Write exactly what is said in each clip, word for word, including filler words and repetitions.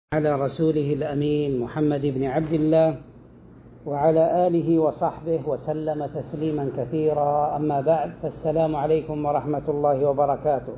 على رسوله الأمين محمد بن عبد الله وعلى آله وصحبه وسلم تسليما كثيرا. أما بعد، فالسلام عليكم ورحمة الله وبركاته.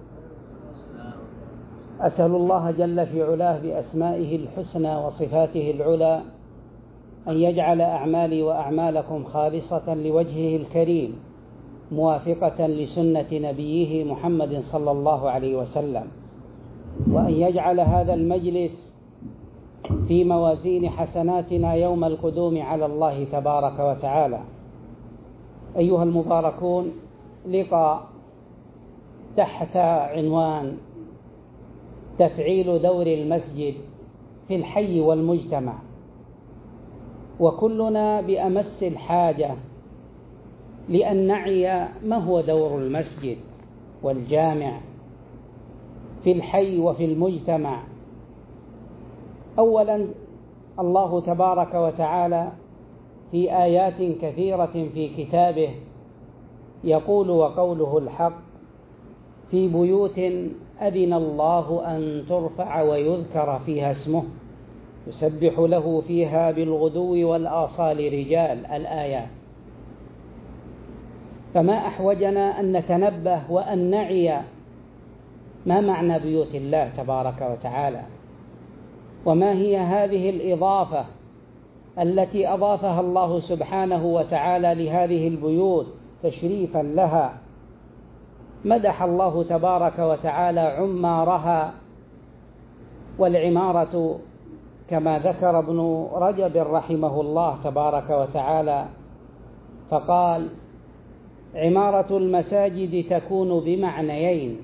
أسأل الله جل في علاه بأسمائه الحسنى وصفاته العلى أن يجعل أعمالي وأعمالكم خالصة لوجهه الكريم، موافقة لسنة نبيه محمد صلى الله عليه وسلم، وأن يجعل هذا المجلس في موازين حسناتنا يوم القدوم على الله تبارك وتعالى. أيها المباركون، لقاء تحت عنوان تفعيل دور المسجد في الحي والمجتمع، وكلنا بأمس الحاجة لأن نعي ما هو دور المسجد والجامع في الحي وفي المجتمع. أولا، الله تبارك وتعالى في آيات كثيرة في كتابه يقول وقوله الحق: في بيوت أذن الله أن ترفع ويذكر فيها اسمه يسبح له فيها بالغدو والآصال رجال. الآيات. فما أحوجنا أن نتنبه وأن نعي ما معنى بيوت الله تبارك وتعالى، وما هي هذه الإضافة التي أضافها الله سبحانه وتعالى لهذه البيوت تشريفا لها. مدح الله تبارك وتعالى عمارها، والعمارة كما ذكر ابن رجب رحمه الله تبارك وتعالى فقال: عمارة المساجد تكون بمعنيين: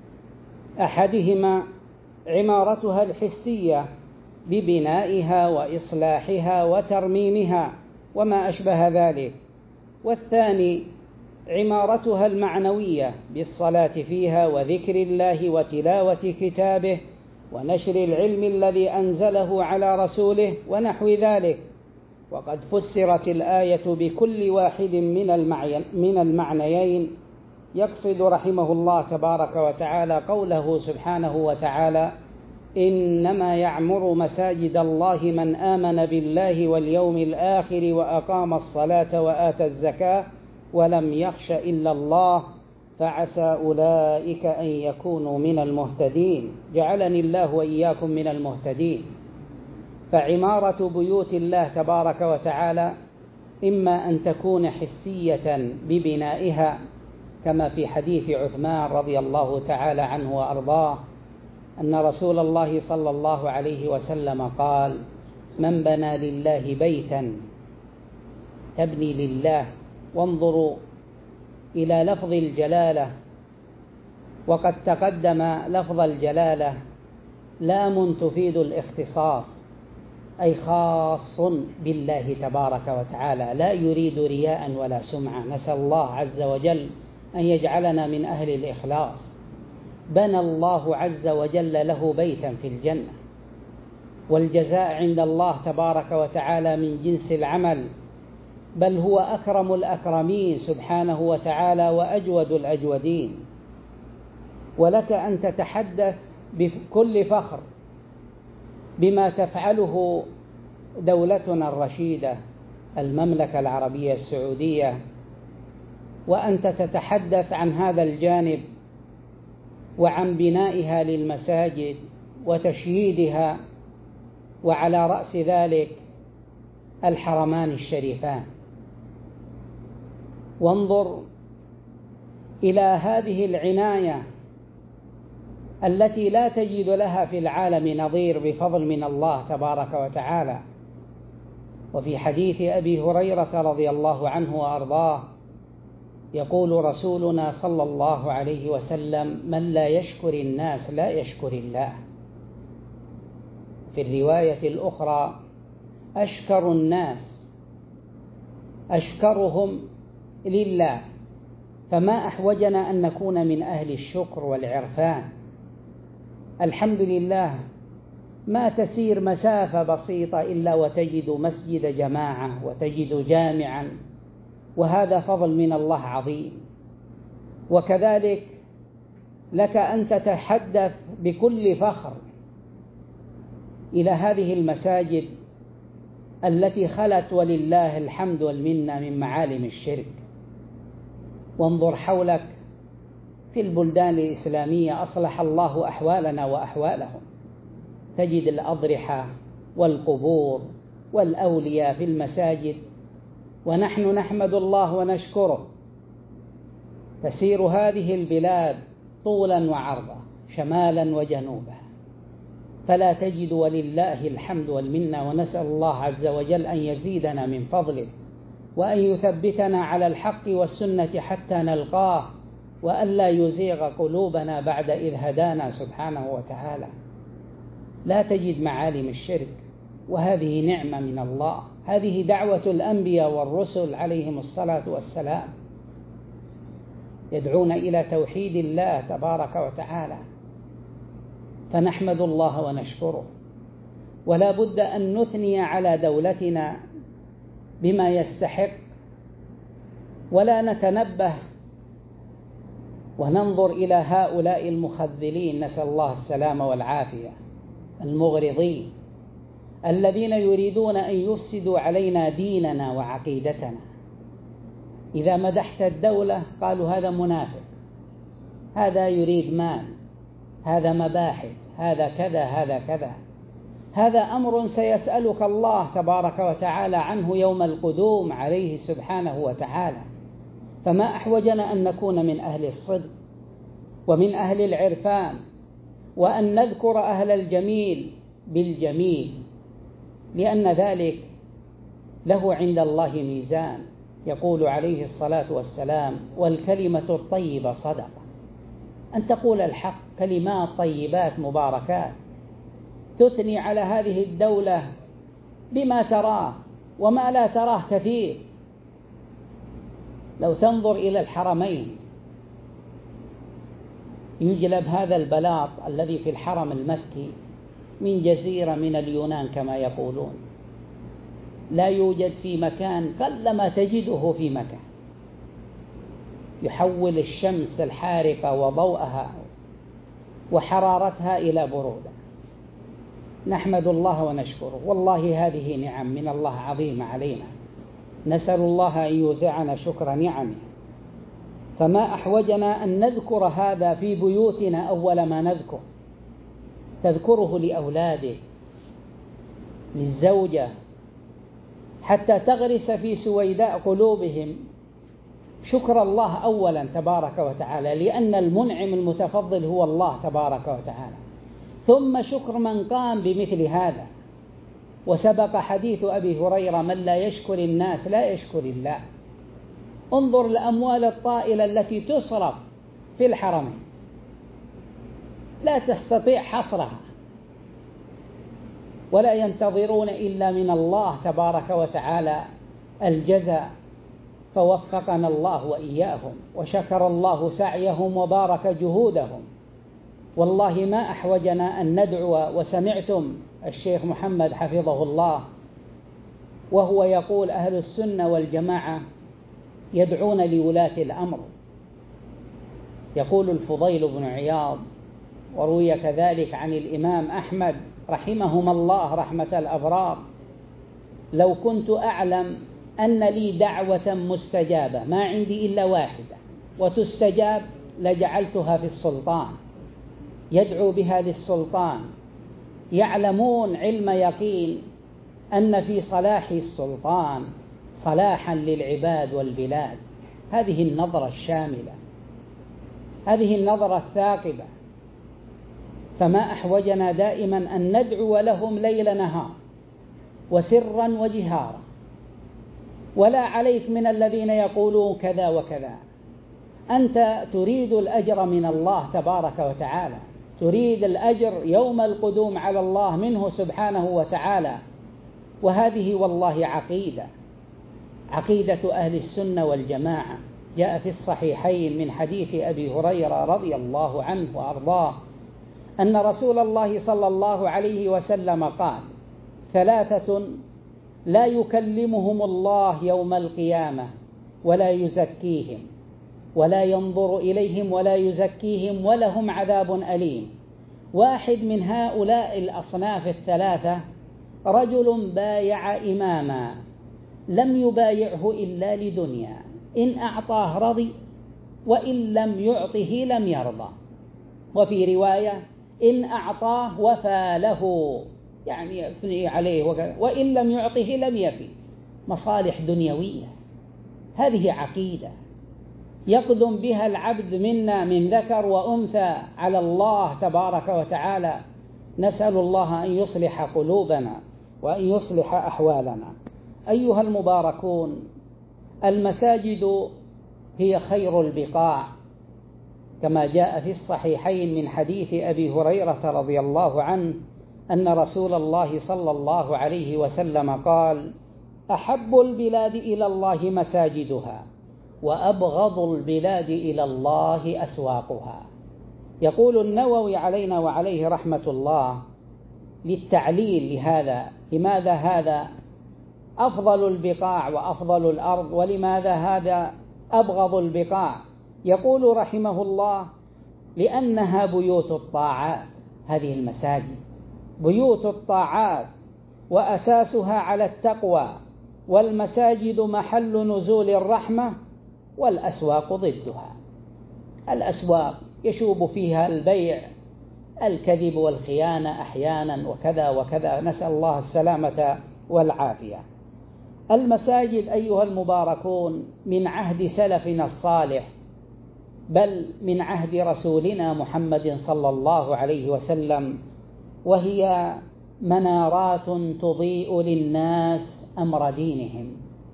أحدهما عمارتها الحسية ببنائها وإصلاحها وترميمها وما أشبه ذلك، والثاني عمارتها المعنوية بالصلاة فيها وذكر الله وتلاوة كتابه ونشر العلم الذي أنزله على رسوله ونحو ذلك. وقد فسرت الآية بكل واحد من المعنيين. يقصد رحمه الله تبارك وتعالى قوله سبحانه وتعالى: إنما يعمر مساجد الله من آمن بالله واليوم الآخر وأقام الصلاة وآتى الزكاة ولم يخش إلا الله فعسى أولئك أن يكونوا من المهتدين. جعلني الله وإياكم من المهتدين. فعمارة بيوت الله تبارك وتعالى إما أن تكون حسية ببنائها، كما في حديث عثمان رضي الله تعالى عنه وأرضاه أن رسول الله صلى الله عليه وسلم قال: من بنى لله بيتا تبني لله. وانظروا إلى لفظ الجلالة، وقد تقدم لفظ الجلالة لام تفيد الاختصاص، أي خاص بالله تبارك وتعالى، لا يريد رياء ولا سمعة. نسأل الله عز وجل أن يجعلنا من أهل الإخلاص. بنى الله عز وجل له بيتا في الجنة، والجزاء عند الله تبارك وتعالى من جنس العمل، بل هو أكرم الأكرمين سبحانه وتعالى وأجود الأجودين. ولك أن تتحدث بكل فخر بما تفعله دولتنا الرشيدة المملكة العربية السعودية، وأنت تتحدث عن هذا الجانب وعن بنائها للمساجد وتشييدها، وعلى رأس ذلك الحرمان الشريفان. وانظر إلى هذه العناية التي لا تجد لها في العالم نظير بفضل من الله تبارك وتعالى. وفي حديث أبي هريرة رضي الله عنه وأرضاه يقول رسولنا صلى الله عليه وسلم: من لا يشكر الناس لا يشكر الله. في الرواية الأخرى: أشكر الناس أشكرهم لله. فما أحوجنا أن نكون من أهل الشكر والعرفان. الحمد لله، ما تسير مسافة بسيطة إلا وتجد مسجد جماعة وتجد جامعا، وهذا فضل من الله عظيم. وكذلك لك أن تتحدث بكل فخر إلى هذه المساجد التي خلت ولله الحمد والمنة من معالم الشرك، وانظر حولك في البلدان الإسلامية أصلح الله أحوالنا وأحوالهم، تجد الأضرحة والقبور والأولياء في المساجد، ونحن نحمد الله ونشكره. تسير هذه البلاد طولا وعرضا شمالا وجنوبا، فلا تجد ولله الحمد والمنة، ونسأل الله عز وجل أن يزيدنا من فضله وأن يثبتنا على الحق والسنة حتى نلقاه، وأن لا يزيغ قلوبنا بعد إذ هدانا سبحانه وتعالى. لا تجد معالم الشرك، وهذه نعمة من الله، هذه دعوة الأنبياء والرسل عليهم الصلاة والسلام، يدعون إلى توحيد الله تبارك وتعالى، فنحمد الله ونشكره. ولا بد أن نثني على دولتنا بما يستحق، ولا نتنبه وننظر إلى هؤلاء المخذلين، نسأل الله السلامة والعافية، المغرضين الذين يريدون أن يفسدوا علينا ديننا وعقيدتنا. إذا مدحت الدولة قالوا هذا منافق، هذا يريد مال، هذا مباحث، هذا كذا، هذا كذا. هذا أمر سيسألك الله تبارك وتعالى عنه يوم القدوم عليه سبحانه وتعالى. فما أحوجنا أن نكون من أهل الصدق ومن أهل العرفان، وأن نذكر أهل الجميل بالجميل، لأن ذلك له عند الله ميزان. يقول عليه الصلاة والسلام: والكلمة الطيبة صدقة. أن تقول الحق، كلمات طيبات مباركات، تثني على هذه الدولة بما تراه، وما لا تراه كثير. لو تنظر إلى الحرمين، يجلب هذا البلاط الذي في الحرم المكي من جزيرة من اليونان كما يقولون، لا يوجد في مكان، قلما تجده في مكان، يحول الشمس الحارقة وضوءها وحرارتها إلى برودة. نحمد الله ونشكره، والله هذه نعم من الله عظيمة علينا، نسأل الله أن يوزعنا شكر نعمه. فما أحوجنا أن نذكر هذا في بيوتنا أول ما نذكر، تذكره لأولادك، للزوجة، حتى تغرس في سويداء قلوبهم شكر الله أولا تبارك وتعالى، لأن المنعم المتفضل هو الله تبارك وتعالى، ثم شكر من قام بمثل هذا. وسبق حديث أبي هريرة: من لا يشكر الناس لا يشكر الله. انظر الأموال الطائلة التي تصرف في الحرمين، لا تستطيع حصرها، ولا ينتظرون إلا من الله تبارك وتعالى الجزاء. فوفقنا الله وإياهم، وشكر الله سعيهم وبارك جهودهم. والله ما أحوجنا أن ندعو. وسمعتم الشيخ محمد حفظه الله وهو يقول: أهل السنة والجماعة يدعون لولاة الأمر. يقول الفضيل بن عياض، وروي كذلك عن الإمام أحمد رحمهما الله رحمة الأبرار: لو كنت أعلم أن لي دعوة مستجابة، ما عندي إلا واحدة وتستجاب، لجعلتها في السلطان، يدعو بها للسلطان. يعلمون علم يقين أن في صلاح السلطان صلاحا للعباد والبلاد. هذه النظرة الشاملة، هذه النظرة الثاقبة. فما أحوجنا دائما أن ندعو لهم ليل نهار وسرا وجهارا، ولا عليك من الذين يقولون كذا وكذا. أنت تريد الأجر من الله تبارك وتعالى، تريد الأجر يوم القدوم على الله منه سبحانه وتعالى. وهذه والله عقيدة، عقيدة أهل السنة والجماعة. جاء في الصحيحين من حديث أبي هريرة رضي الله عنه وأرضاه أن رسول الله صلى الله عليه وسلم قال: ثلاثة لا يكلمهم الله يوم القيامة ولا يزكيهم ولا ينظر إليهم ولا يزكيهم ولهم عذاب أليم: واحد من هؤلاء الأصناف الثلاثة رجل بايع إماما لم يبايعه إلا لدنيا، إن أعطاه رضي وإن لم يعطه لم يرضى، وفي رواية إن أعطاه وفى له، يعني يثني عليه وكذا، وإن لم يعطه لم يفي. مصالح دنيوية. هذه عقيدة يقدم بها العبد منا من ذكر وأنثى على الله تبارك وتعالى. نسأل الله أن يصلح قلوبنا وأن يصلح أحوالنا. أيها المباركون، المساجد هي خير البقاع، كما جاء في الصحيحين من حديث أبي هريرة رضي الله عنه أن رسول الله صلى الله عليه وسلم قال: أحب البلاد إلى الله مساجدها، وأبغض البلاد إلى الله أسواقها. يقول النووي علينا وعليه رحمة الله للتعليل لهذا، لماذا هذا أفضل البقاع وأفضل الأرض، ولماذا هذا أبغض البقاع؟ يقول رحمه الله: لأنها بيوت الطاعات. هذه المساجد بيوت الطاعات وأساسها على التقوى، والمساجد محل نزول الرحمة، والأسواق ضدها. الأسواق يشوب فيها البيع، الكذب والخيانة أحيانا وكذا وكذا، نسأل الله السلامة والعافية. المساجد أيها المباركون من عهد سلفنا الصالح، بل من عهد رسولنا محمد صلى الله عليه وسلم، وهي منارات تضيء للناس أمر دينهم،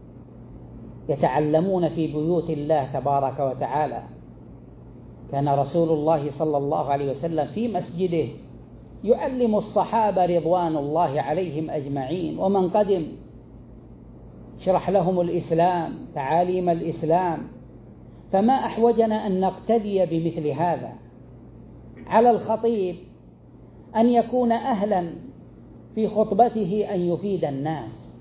يتعلمون في بيوت الله تبارك وتعالى. كان رسول الله صلى الله عليه وسلم في مسجده يعلم الصحابة رضوان الله عليهم أجمعين، ومن قدم شرح لهم الإسلام، تعاليم الإسلام. فما أحوجنا أن نقتدي بمثل هذا. على الخطيب أن يكون أهلا في خطبته أن يفيد الناس،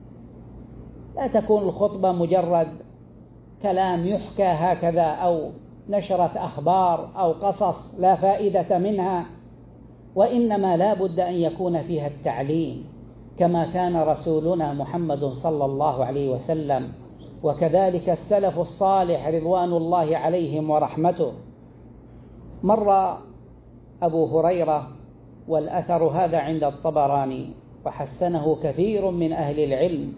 لا تكون الخطبة مجرد كلام يحكى هكذا، أو نشرة أخبار أو قصص لا فائدة منها، وإنما لا بد أن يكون فيها التعليم، كما كان رسولنا محمد صلى الله عليه وسلم، وكذلك السلف الصالح رضوان الله عليهم ورحمته. مر أبو هريرة، والأثر هذا عند الطبراني وحسنه كثير من أهل العلم،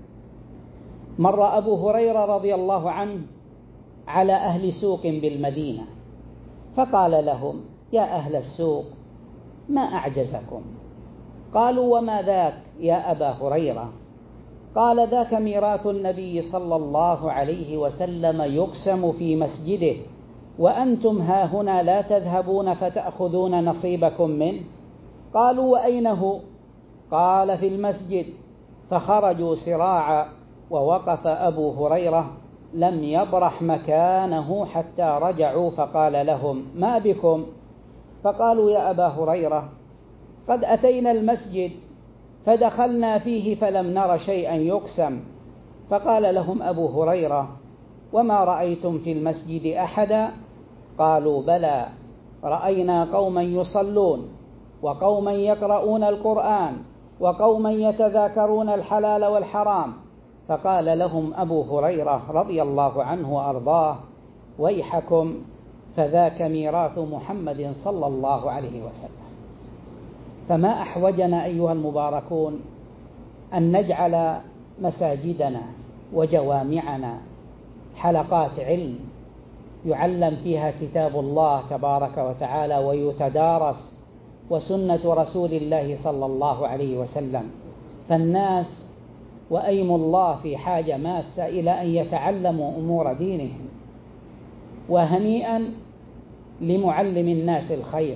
مر أبو هريرة رضي الله عنه على أهل سوق بالمدينة، فقال لهم: يا أهل السوق، ما أعجزكم؟ قالوا: وما ذاك يا أبا هريرة؟ قال: ذاك ميراث النبي صلى الله عليه وسلم يقسم في مسجده، وأنتم هاهنا لا تذهبون فتأخذون نصيبكم منه. قالوا: وأين هو؟ قال: في المسجد. فخرجوا سراعا، ووقف أبو هريرة لم يبرح مكانه حتى رجعوا، فقال لهم: ما بكم؟ فقالوا: يا أبا هريرة، قد أتينا المسجد فدخلنا فيه فلم نر شيئا يقسم. فقال لهم أبو هريرة: وما رأيتم في المسجد أحدا؟ قالوا: بلى، رأينا قوما يصلون، وقوما يقرؤون القرآن، وقوما يتذاكرون الحلال والحرام. فقال لهم أبو هريرة رضي الله عنه وأرضاه: ويحكم، فذاك ميراث محمد صلى الله عليه وسلم. فما أحوجنا أيها المباركون أن نجعل مساجدنا وجوامعنا حلقات علم يعلم فيها كتاب الله تبارك وتعالى ويتدارس، وسنة رسول الله صلى الله عليه وسلم. فالناس وأيم الله في حاجة ماسة إلى أن يتعلموا أمور دينهم. وهنيئا لمعلم الناس الخير.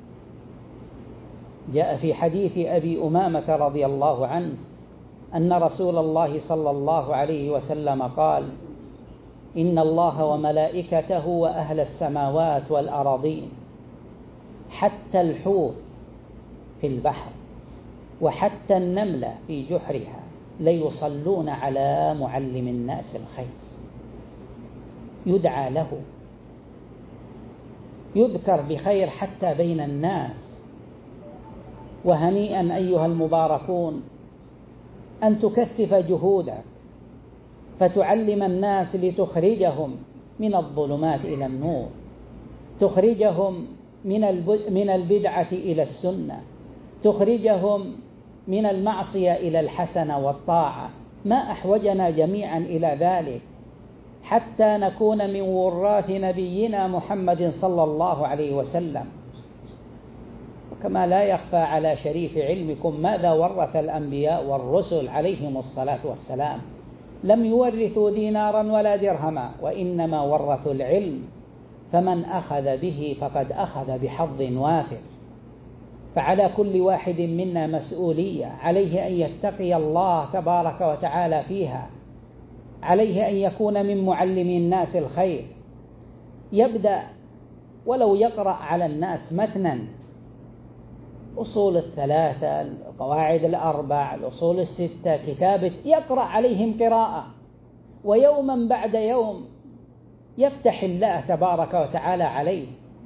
جاء في حديث أبي أمامة رضي الله عنه أن رسول الله صلى الله عليه وسلم قال: إن الله وملائكته وأهل السماوات والأراضين حتى الحوت في البحر وحتى النملة في جحرها ليصلون على معلم الناس الخير، يدعى له، يذكر بخير حتى بين الناس، وهنيئا أيها المباركون أن تكثف جهودك فتعلم الناس لتخرجهم من الظلمات إلى النور، تخرجهم من البدعة إلى السنة، تخرجهم من المعصية إلى الحسنة والطاعة. ما أحوجنا جميعا إلى ذلك حتى نكون من وراث نبينا محمد صلى الله عليه وسلم. وكما لا يخفى على شريف علمكم ماذا ورث الأنبياء والرسل عليهم الصلاة والسلام؟ لم يورثوا دينارا ولا درهما، وإنما ورثوا العلم، فمن أخذ به فقد أخذ بحظ وافر. فعلى كل واحد منا مسؤولية، عليه أن يتقي الله تبارك وتعالى فيها، عليه أن يكون من معلمي الناس الخير، يبدأ ولو يقرأ على الناس متنا أصول الثلاثة، القواعد الأربع، الأصول الستة، كتابة، يقرأ عليهم قراءة، ويوما بعد يوم يفتح الله تبارك وتعالى عليه،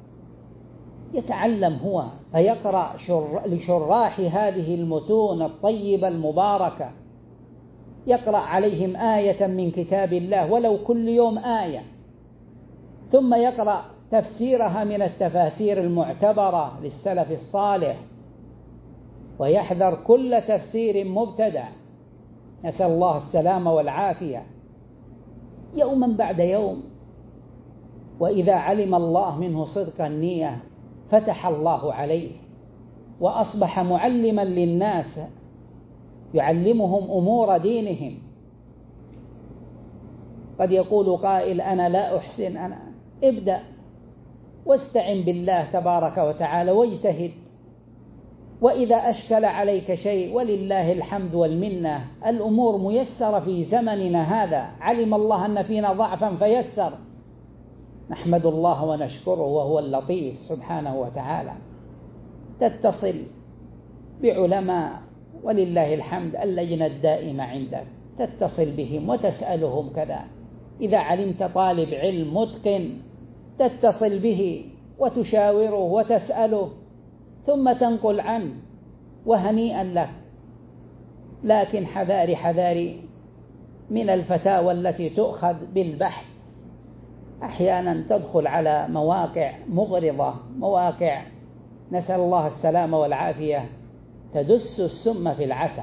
يتعلم هو فيقرأ لشراح هذه المتون الطيبة المباركة، يقرأ عليهم آية من كتاب الله ولو كل يوم آية، ثم يقرأ تفسيرها من التفاسير المعتبرة للسلف الصالح، ويحذر كل تفسير مبتدع، نسأل الله السلامة والعافية، يوما بعد يوم. وإذا علم الله منه صدق النية فتح الله عليه وأصبح معلما للناس، يعلمهم أمور دينهم. قد يقول قائل أنا لا أحسن، أنا ابدأ واستعن بالله تبارك وتعالى واجتهد، وإذا أشكل عليك شيء ولله الحمد والمنة الأمور ميسرة في زمننا هذا، علم الله أن فينا ضعفا فيسر، نحمد الله ونشكره وهو اللطيف سبحانه وتعالى. تتصل بعلماء ولله الحمد اللجنة الدائمة عندك، تتصل بهم وتسألهم كذا. إذا علمت طالب علم متقن تتصل به وتشاوره وتسأله ثم تنقل عنه، وهنيئا لك. لكن حذاري حذاري من الفتاوى التي تؤخذ بالبحث، أحيانا تدخل على مواقع مغرضة، مواقع نسأل الله السلامة والعافية تدس السم في العسل،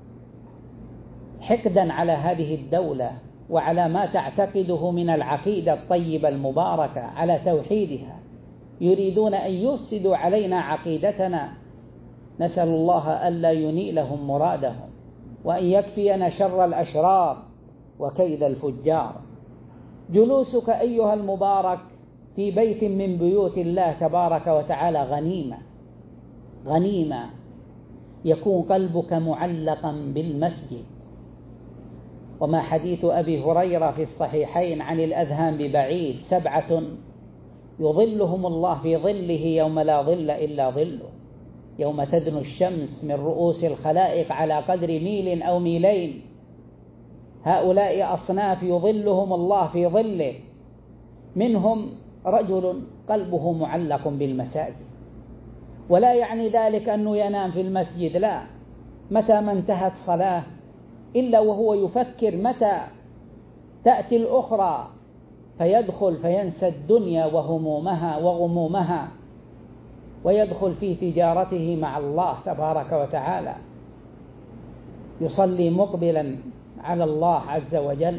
حقدا على هذه الدولة وعلى ما تعتقده من العقيدة الطيبة المباركة على توحيدها، يريدون أن يفسدوا علينا عقيدتنا. نسأل الله ألا ينيلهم مرادهم، وأن يكفينا شر الأشرار وكيد الفجار. جلوسك أيها المبارك في بيت من بيوت الله تبارك وتعالى غنيمة، غنيمة يكون قلبك معلقا بالمسجد. وما حديث أبي هريرة في الصحيحين عن الأذهان ببعيد، سبعة يظلهم الله في ظله يوم لا ظل إلا ظله، يوم تدنو الشمس من رؤوس الخلائق على قدر ميل أو ميلين. هؤلاء أصناف يظلهم الله في ظله، منهم رجل قلبه معلق بالمساجد، ولا يعني ذلك أنه ينام في المسجد، لا، متى ما انتهت صلاة إلا وهو يفكر متى تأتي الأخرى، فيدخل فينسى الدنيا وهمومها وغمومها، ويدخل في تجارته مع الله تبارك وتعالى، يصلي مقبلا على الله عز وجل.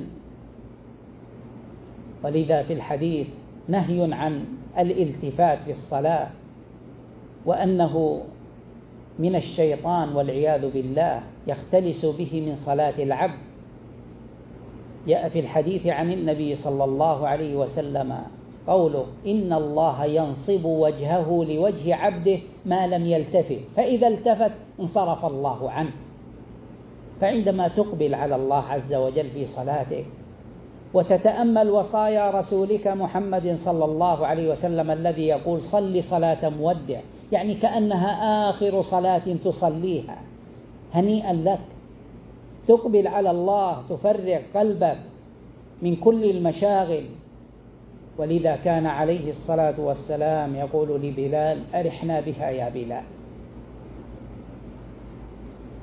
ولذا في الحديث نهي عن الالتفات في الصلاة، وأنه من الشيطان والعياذ بالله، يختلس به من صلاة العبد. جاء في الحديث عن النبي صلى الله عليه وسلم قوله: إن الله ينصب وجهه لوجه عبده ما لم يلتفت، فإذا التفت انصرف الله عنه. فعندما تقبل على الله عز وجل في صلاتك وتتأمل وصايا رسولك محمد صلى الله عليه وسلم الذي يقول: صل صلاة مودع، يعني كأنها آخر صلاة تصليها، هنيئا لك، تقبل على الله، تفرغ قلبك من كل المشاغل. ولذا كان عليه الصلاة والسلام يقول لبلال: أرحنا بها يا بلال.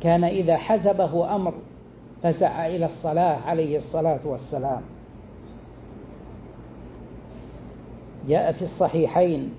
كان إذا حزبه أمر فزع إلى الصلاة عليه الصلاة والسلام. جاء في الصحيحين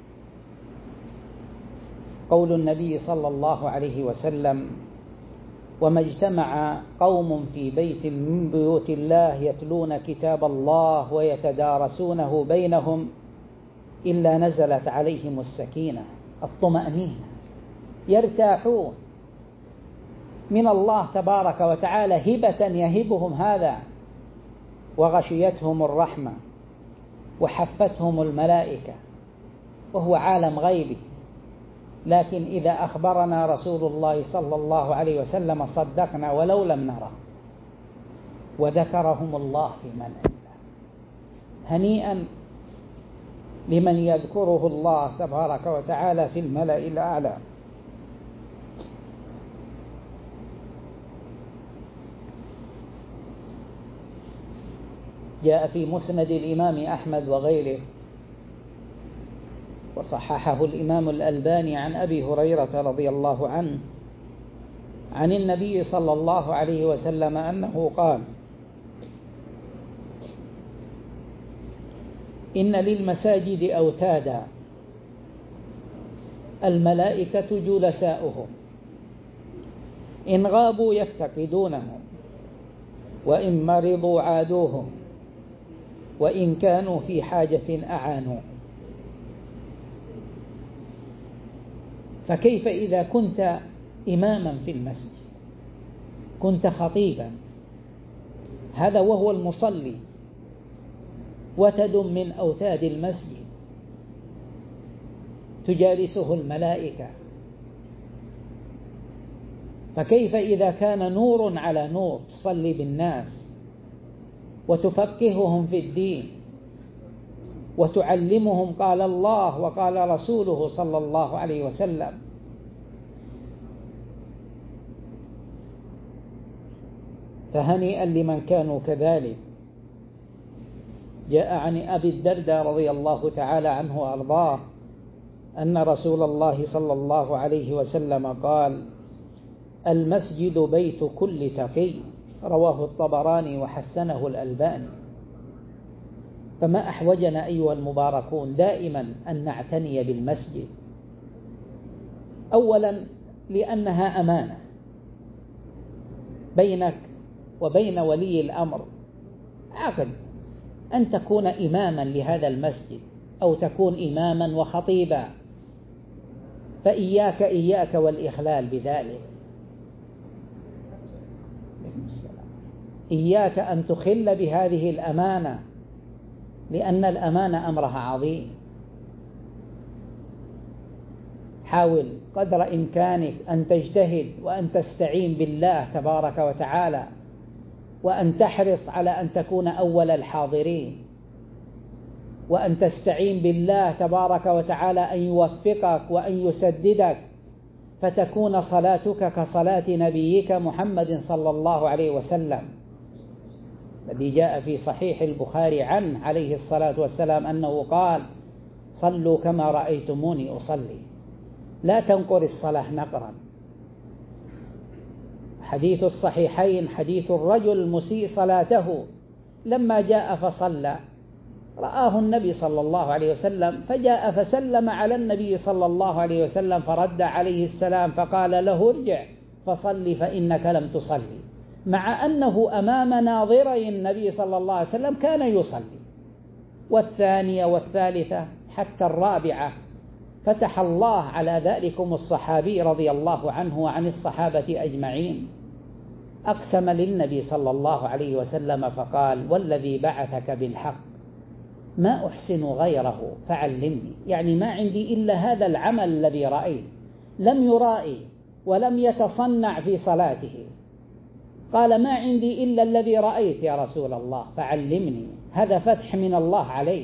قول النبي صلى الله عليه وسلم: وما اجتمع قوم في بيت من بيوت الله يتلون كتاب الله ويتدارسونه بينهم إلا نزلت عليهم السكينة، الطمأنينة، يرتاحون من الله تبارك وتعالى هبة يهبهم هذا، وغشيتهم الرحمة وحفتهم الملائكة، وهو عالم غيبي. لكن إذا أخبرنا رسول الله صلى الله عليه وسلم صدقنا ولو لم نره، وذكرهم الله في من عنده. هنيئا لمن يذكره الله تبارك وتعالى في الملأ الأعلى. جاء في مسند الإمام أحمد وغيره وصححه الإمام الألباني عن أبي هريرة رضي الله عنه عن النبي صلى الله عليه وسلم أنه قال: إن للمساجد أوتادا الملائكة جلساؤهم، إن غابوا يفتقدونهم، وإن مرضوا عادوهم، وإن كانوا في حاجة أعانوا. فكيف إذا كنت إماما في المسجد، كنت خطيبا، هذا وهو المصلي، وتد من أوتاد المسجد تجالسه الملائكة، فكيف إذا كان نور على نور، تصلي بالناس وتفقههم في الدين وتعلمهم قال الله وقال رسوله صلى الله عليه وسلم. فهنيئا لمن كانوا كذلك. جاء عن أبي الدرداء رضي الله تعالى عنه وأرضاه أن رسول الله صلى الله عليه وسلم قال: المسجد بيت كل تقي، رواه الطبراني وحسنه الألباني. فما أحوجنا أيها المباركون دائما أن نعتني بالمسجد، أولا لأنها أمانة بينك وبين ولي الأمر، عقد أن تكون إماما لهذا المسجد أو تكون إماما وخطيبا، فإياك إياك والإخلال بذلك، إياك أن تخل بهذه الأمانة، لأن الأمانة أمرها عظيم. حاول قدر إمكانك أن تجتهد وأن تستعين بالله تبارك وتعالى، وأن تحرص على أن تكون أول الحاضرين، وأن تستعين بالله تبارك وتعالى أن يوفقك وأن يسددك، فتكون صلاتك كصلاة نبيك محمد صلى الله عليه وسلم، الذي جاء في صحيح البخاري عنه عليه الصلاة والسلام أنه قال: صلوا كما رأيتموني أصلي، لا تنقر الصلاة نقرا. حديث الصحيحين حديث الرجل المسيء صلاته، لما جاء فصلى رآه النبي صلى الله عليه وسلم، فجاء فسلم على النبي صلى الله عليه وسلم، فرد عليه السلام فقال له: ارجع فصلي فإنك لم تصلي، مع أنه أمام ناظري النبي صلى الله عليه وسلم كان يصلي. والثانية والثالثة حتى الرابعة فتح الله على ذلكم الصحابي رضي الله عنه وعن الصحابة أجمعين، أقسم للنبي صلى الله عليه وسلم فقال: والذي بعثك بالحق ما أحسن غيره فعلمني، يعني ما عندي إلا هذا العمل الذي رأيت، لم يرائي ولم يتصنع في صلاته، قال: ما عندي إلا الذي رأيت يا رسول الله فعلمني. هذا فتح من الله عليه.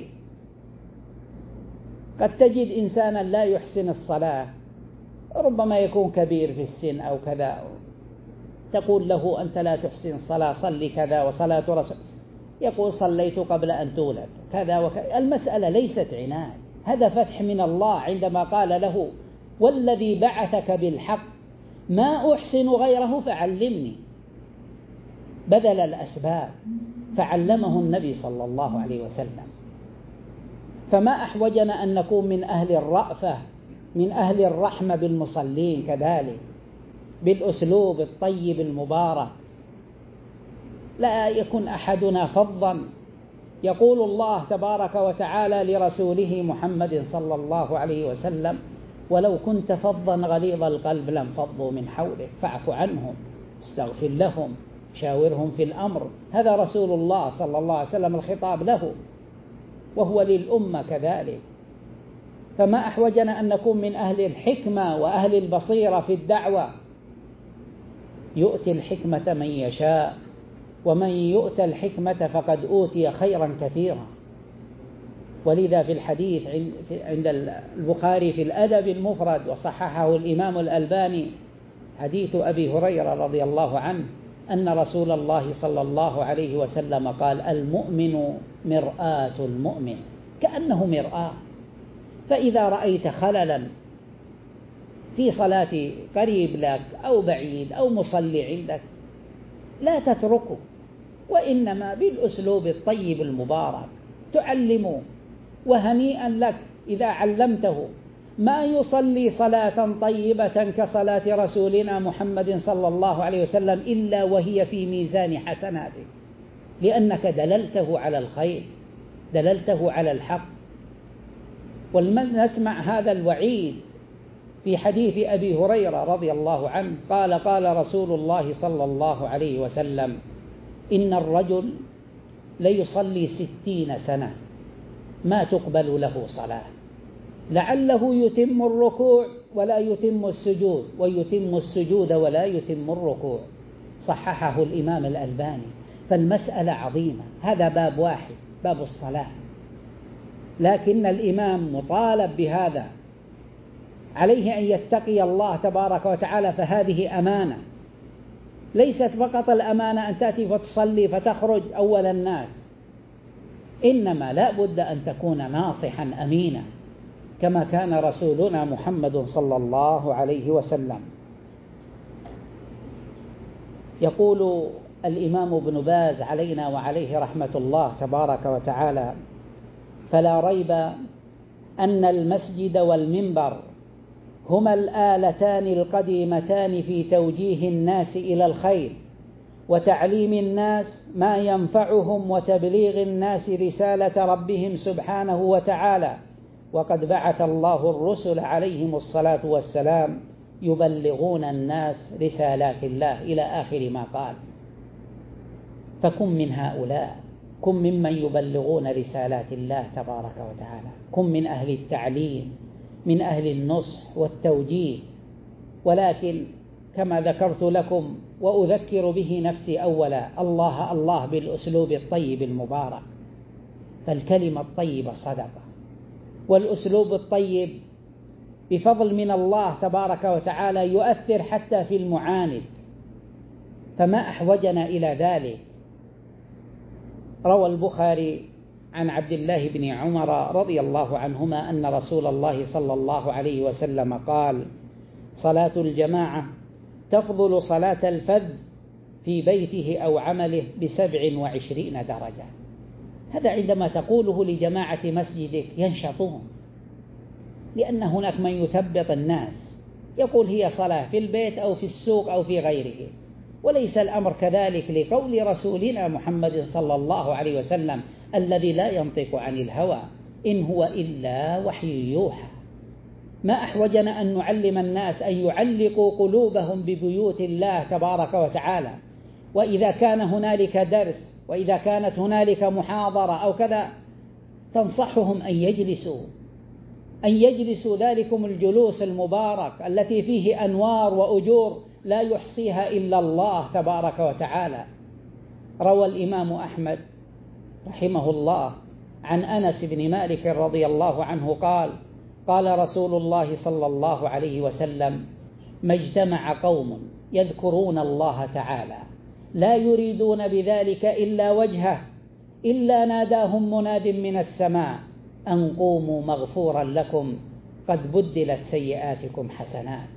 قد تجد إنسانا لا يحسن الصلاة، ربما يكون كبير في السن أو كذا، تقول له: أنت لا تحسن الصلاة، صلي كذا وصلاة رسول، يقول: صليت قبل أن تولد كذا وكذا. المسألة ليست عناد، هذا فتح من الله عندما قال له: والذي بعثك بالحق ما أحسن غيره فعلمني، بذل الأسباب فعلمه النبي صلى الله عليه وسلم. فما أحوجنا أن نكون من أهل الرأفة، من أهل الرحمة بالمصلين، كذلك بالأسلوب الطيب المبارك. لا يكن أحدنا فظا. يقول الله تبارك وتعالى لرسوله محمد صلى الله عليه وسلم: ولو كنت فظا غليظ القلب لانفضوا من حولك فاعف عنهم استغفر لهم شاورهم في الأمر. هذا رسول الله صلى الله عليه وسلم الخطاب له، وهو للأمة كذلك. فما أحوجنا أن نكون من أهل الحكمة وأهل البصيرة في الدعوة. يؤتي الحكمة من يشاء، ومن يؤتى الحكمة فقد أوتي خيرا كثيرا. ولذا في الحديث عند البخاري في الأدب المفرد، وصححه الإمام الألباني، حديث أبي هريرة رضي الله عنه أن رسول الله صلى الله عليه وسلم قال: المؤمن مرآة المؤمن، كأنه مرآة. فإذا رأيت خللا في صلاة قريب لك أو بعيد أو مصلي عندك لا تتركه، وإنما بالأسلوب الطيب المبارك تعلمه. وهنيئا لك إذا علمته. ما يصلي صلاة طيبة كصلاة رسولنا محمد صلى الله عليه وسلم إلا وهي في ميزان حسناته، لأنك دللته على الخير، دللته على الحق. ولنسمع هذا الوعيد في حديث أبي هريرة رضي الله عنه قال: قال رسول الله صلى الله عليه وسلم: إن الرجل ليصلي ستين سنة ما تقبل له صلاة، لعله يتم الركوع ولا يتم السجود، ويتم السجود ولا يتم الركوع. صححه الإمام الألباني. فالمسألة عظيمة. هذا باب واحد، باب الصلاة، لكن الإمام مطالب بهذا، عليه أن يتقي الله تبارك وتعالى. فهذه أمانة، ليست فقط الأمانة أن تأتي فتصلي فتخرج أول الناس، إنما لا بد أن تكون ناصحا أمينا كما كان رسولنا محمد صلى الله عليه وسلم. يقول الإمام ابن باز علينا وعليه رحمة الله تبارك وتعالى: فلا ريب أن المسجد والمنبر هما الآلتان القديمتان في توجيه الناس إلى الخير وتعليم الناس ما ينفعهم وتبليغ الناس رسالة ربهم سبحانه وتعالى. وقد بعث الله الرسل عليهم الصلاة والسلام يبلغون الناس رسالات الله إلى آخر ما قال. فكن من هؤلاء، كن ممن يبلغون رسالات الله تبارك وتعالى، كن من أهل التعليم، من أهل النصح والتوجيه. ولكن كما ذكرت لكم وأذكر به نفسي أولا: الله الله بالأسلوب الطيب المبارك. فالكلمة الطيبة صدقة، والأسلوب الطيب بفضل من الله تبارك وتعالى يؤثر حتى في المعاند. فما أحوجنا إلى ذلك. روى البخاري عن عبد الله بن عمر رضي الله عنهما أن رسول الله صلى الله عليه وسلم قال: صلاة الجماعة تفضل صلاة الفذ في بيته أو عمله بسبع وعشرين درجة. هذا عندما تقوله لجماعة مسجدك ينشطون، لأن هناك من يثبط الناس يقول هي صلاة في البيت أو في السوق أو في غيره. وليس الأمر كذلك لقول رسولنا محمد صلى الله عليه وسلم الذي لا ينطق عن الهوى إن هو إلا وحي يوحى. ما أحوجنا أن نعلم الناس أن يعلقوا قلوبهم ببيوت الله تبارك وتعالى. وإذا كان هنالك درس، وإذا كانت هنالك محاضرة أو كذا، تنصحهم أن يجلسوا أن يجلسوا ذلكم الجلوس المبارك التي فيه أنوار وأجور لا يحصيها إلا الله تبارك وتعالى. روى الإمام أحمد رحمه الله عن أنس بن مالك رضي الله عنه قال: قال رسول الله صلى الله عليه وسلم: ما اجتمع قوم يذكرون الله تعالى لا يريدون بذلك إلا وجهه إلا ناداهم مناد من السماء أن قوموا مغفورا لكم قد بدلت سيئاتكم حسنات.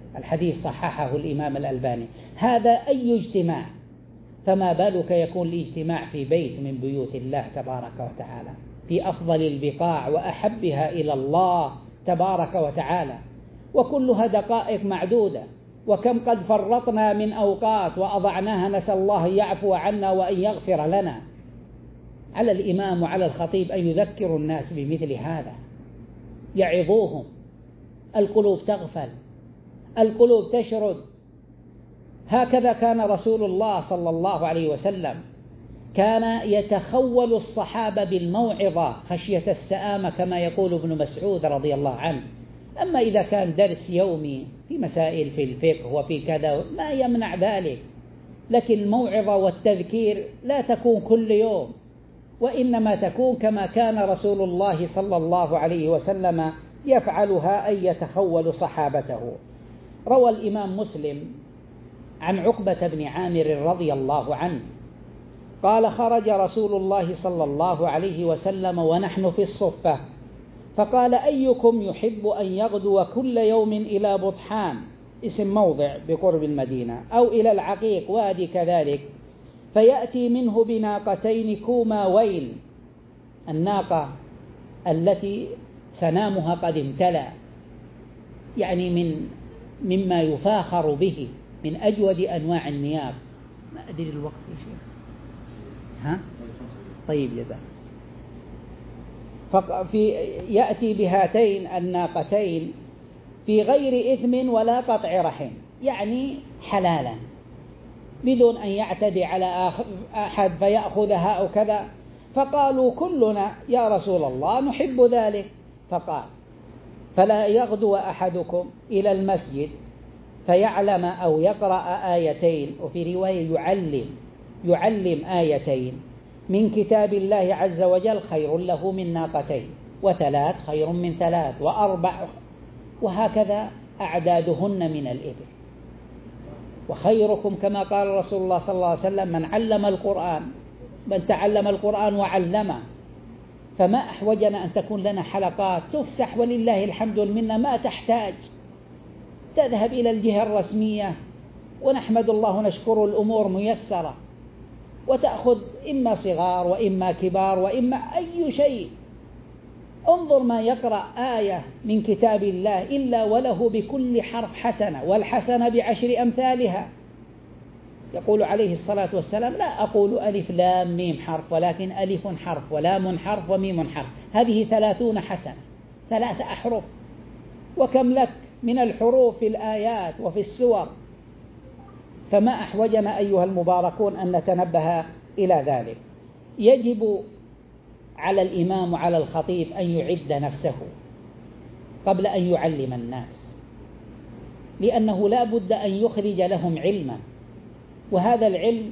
الحديث صححه الإمام الألباني. هذا أي اجتماع، فما بالك يكون الاجتماع في بيت من بيوت الله تبارك وتعالى، في أفضل البقاع وأحبها إلى الله تبارك وتعالى، وكلها دقائق معدودة، وكم قد فرطنا من أوقات وأضعناها، نسأل الله أن يعفو عنا وأن يغفر لنا. على الإمام وعلى الخطيب أن يذكروا الناس بمثل هذا، يعظوهم. القلوب تغفل، القلوب تشرد. هكذا كان رسول الله صلى الله عليه وسلم، كان يتخول الصحابة بالموعظة خشية السآمة كما يقول ابن مسعود رضي الله عنه. أما إذا كان درس يومي في مسائل في الفقه وفي كذا ما يمنع ذلك، لكن الموعظة والتذكير لا تكون كل يوم، وإنما تكون كما كان رسول الله صلى الله عليه وسلم يفعلها، أن يتخول صحابته. روى الإمام مسلم عن عقبة بن عامر رضي الله عنه قال: خرج رسول الله صلى الله عليه وسلم ونحن في الصفة، فقال: أيكم يحب أن يغدو كل يوم إلى بطحان، اسم موضع بقرب المدينة، أو إلى العقيق وادي كذلك، فيأتي منه بناقتين كوماوين، الناقة التي سنامها قد امتلأ، يعني من مما يفاخر به، من أجود أنواع النياق. ما أدري الوقت يا شيخ، ها؟ طيب جزاك. في يأتي بهاتين الناقتين في غير إثم ولا قطع رحم، يعني حلالا بدون أن يعتدي على أحد فيأخذها أو كذا. فقالوا: كلنا يا رسول الله نحب ذلك. فقال: فلا يغدو أحدكم إلى المسجد فيعلم أو يقرأ آيتين، وفي رواية يعلم يعلم آيتين من كتاب الله عز وجل خير له من ناقتين، وثلاث خير من ثلاث، وأربع، وهكذا أعدادهن من الإبل. وخيركم كما قال رسول الله صلى الله عليه وسلم: من علم القرآن، من تعلم القرآن وعلمه. فما أحوجنا أن تكون لنا حلقات تفسح ولله الحمد والمنة، ما تحتاج تذهب إلى الجهة الرسمية، ونحمد الله ونشكر الأمور ميسرة، وتأخذ إما صغار وإما كبار وإما أي شيء. انظر ما يقرأ آية من كتاب الله إلا وله بكل حرف حسنة، والحسنة بعشر أمثالها. يقول عليه الصلاة والسلام: لا أقول ألف لام ميم حرف، ولكن ألف حرف ولام حرف وميم حرف، هذه ثلاثون حسنة، ثلاث أحرف. وكم لك من الحروف في الآيات وفي السور. فما أحوجنا أيها المباركون أن نتنبه إلى ذلك. يجب على الإمام وعلى الخطيب أن يعد نفسه قبل أن يعلم الناس، لأنه لا بد أن يخرج لهم علما، وهذا العلم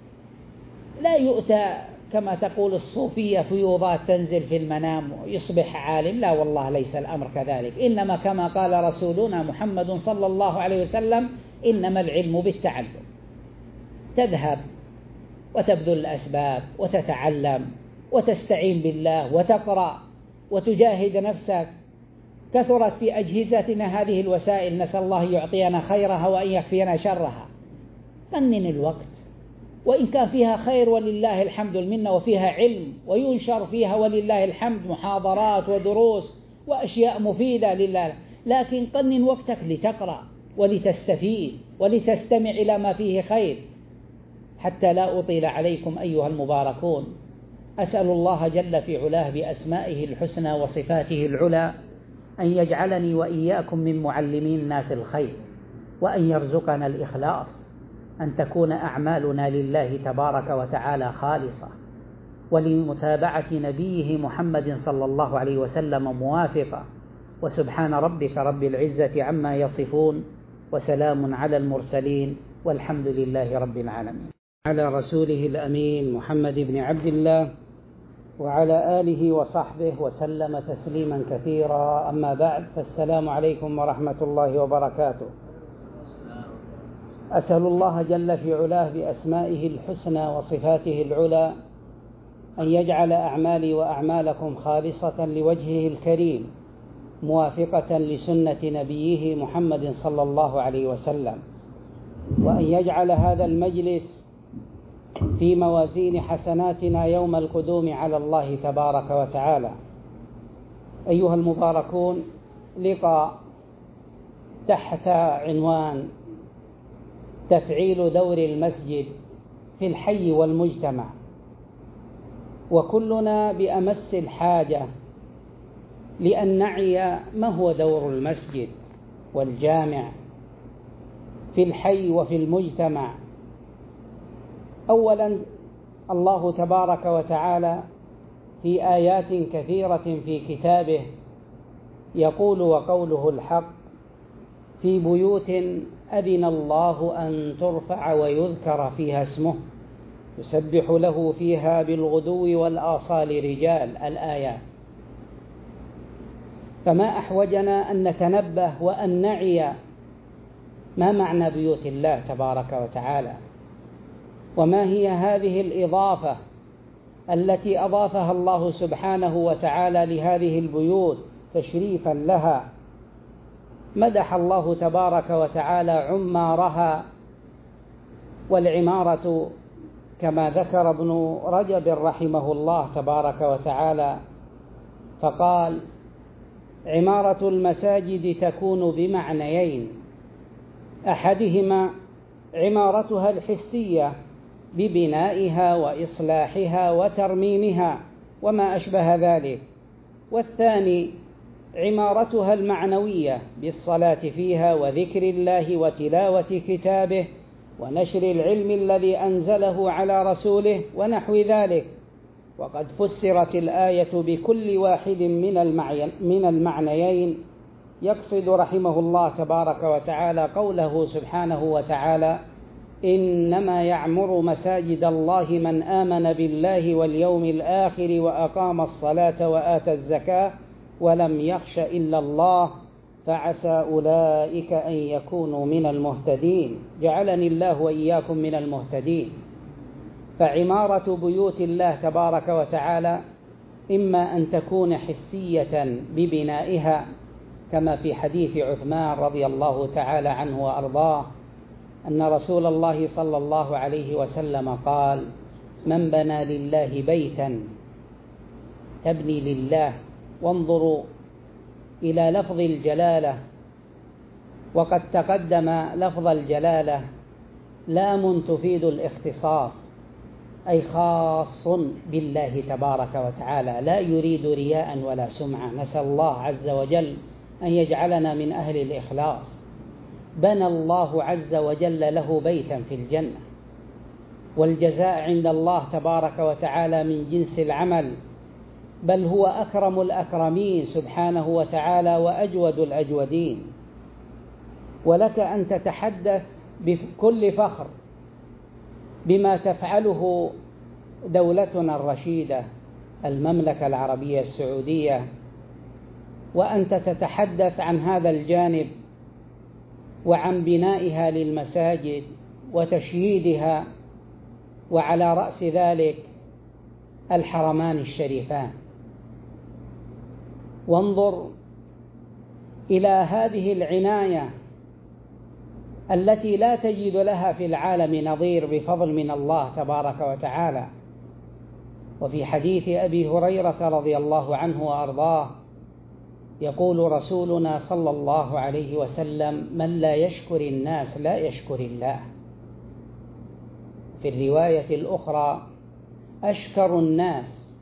لا يؤتى كما تقول الصوفية فيوضات تنزل في المنام ويصبح عالم. لا والله، ليس الأمر كذلك. إنما كما قال رسولنا محمد صلى الله عليه وسلم: إنما العلم بالتعلم. تذهب وتبذل الأسباب وتتعلم وتستعين بالله وتقرأ وتجاهد نفسك. كثرت في أجهزتنا هذه الوسائل، نسأل الله يعطينا خيرها وأن يكفينا شرها. قنن الوقت، وإن كان فيها خير ولله الحمد والمنة، وفيها علم وينشر فيها ولله الحمد محاضرات ودروس وأشياء مفيدة لله، لكن قنن وقتك لتقرأ ولتستفيد ولتستمع إلى ما فيه خير. حتى لا أطيل عليكم أيها المباركون، أسأل الله جل في علاه بأسمائه الحسنى وصفاته العلى أن يجعلني وإياكم من معلمين الناس الخير، وأن يرزقنا الإخلاص، أن تكون أعمالنا لله تبارك وتعالى خالصة، ولمتابعة نبيه محمد صلى الله عليه وسلم موافقة. وسبحان ربك رب العزة عما يصفون، وسلام على المرسلين، والحمد لله رب العالمين. على رسوله الأمين محمد بن عبد الله وعلى آله وصحبه وسلم تسليما كثيرا. أما بعد، فالسلام عليكم ورحمة الله وبركاته. أسأل الله جل في علاه بأسمائه الحسنى وصفاته العلى أن يجعل أعمالي وأعمالكم خالصة لوجهه الكريم، موافقة لسنة نبيه محمد صلى الله عليه وسلم، وأن يجعل هذا المجلس في موازين حسناتنا يوم القدوم على الله تبارك وتعالى. أيها المباركون، لقاء تحت عنوان تفعيل دور المسجد في الحي والمجتمع. وكلنا بأمس الحاجة لأن نعي ما هو دور المسجد والجامع في الحي وفي المجتمع. أولا، الله تبارك وتعالى في آيات كثيرة في كتابه يقول وقوله الحق: في بيوت أذن الله أن ترفع ويذكر فيها اسمه يسبح له فيها بالغدو والآصال رجال. الآيات. فما أحوجنا أن نتنبه وأن نعي ما معنى بيوت الله تبارك وتعالى، وما هي هذه الإضافة التي أضافها الله سبحانه وتعالى لهذه البيوت تشريفا لها. مدح الله تبارك وتعالى عمارها، والعمارة كما ذكر ابن رجب رحمه الله تبارك وتعالى فقال: عمارة المساجد تكون بمعنيين: أحدهما عمارتها الحسية ببنائها وإصلاحها وترميمها وما أشبه ذلك، والثاني عمارتها المعنوية بالصلاة فيها وذكر الله وتلاوة كتابه ونشر العلم الذي أنزله على رسوله ونحو ذلك. وقد فسرت الآية بكل واحد من المعنيين. يقصد رحمه الله تبارك وتعالى قوله سبحانه وتعالى: إنما يعمر مساجد الله من آمن بالله واليوم الآخر وأقام الصلاة وآتى الزكاة ولم يخش إلا الله فعسى أولئك أن يكونوا من المهتدين. جعلني الله وإياكم من المهتدين. فعمارة بيوت الله تبارك وتعالى إما أن تكون حسية ببنائها كما في حديث عثمان رضي الله تعالى عنه وأرضاه أن رسول الله صلى الله عليه وسلم قال: من بنى لله بيتا تبني لله. وانظروا إلى لفظ الجلالة، وقد تقدم لفظ الجلالة لام تفيد الاختصاص، أي خاص بالله تبارك وتعالى، لا يريد رياء ولا سمعة. نسأل الله عز وجل أن يجعلنا من أهل الإخلاص. بنى الله عز وجل له بيتا في الجنة، والجزاء عند الله تبارك وتعالى من جنس العمل، بل هو أكرم الأكرمين سبحانه وتعالى وأجود الأجودين. ولك أن تتحدث بكل فخر بما تفعله دولتنا الرشيدة المملكة العربية السعودية، وأنت تتحدث عن هذا الجانب وعن بنائها للمساجد وتشييدها، وعلى رأس ذلك الحرمان الشريفان. وانظر إلى هذه العناية التي لا تجد لها في العالم نظير بفضل من الله تبارك وتعالى. وفي حديث أبي هريرة رضي الله عنه وأرضاه يقول رسولنا صلى الله عليه وسلم: من لا يشكر الناس لا يشكر الله. في الرواية الأخرى: أشكر الناس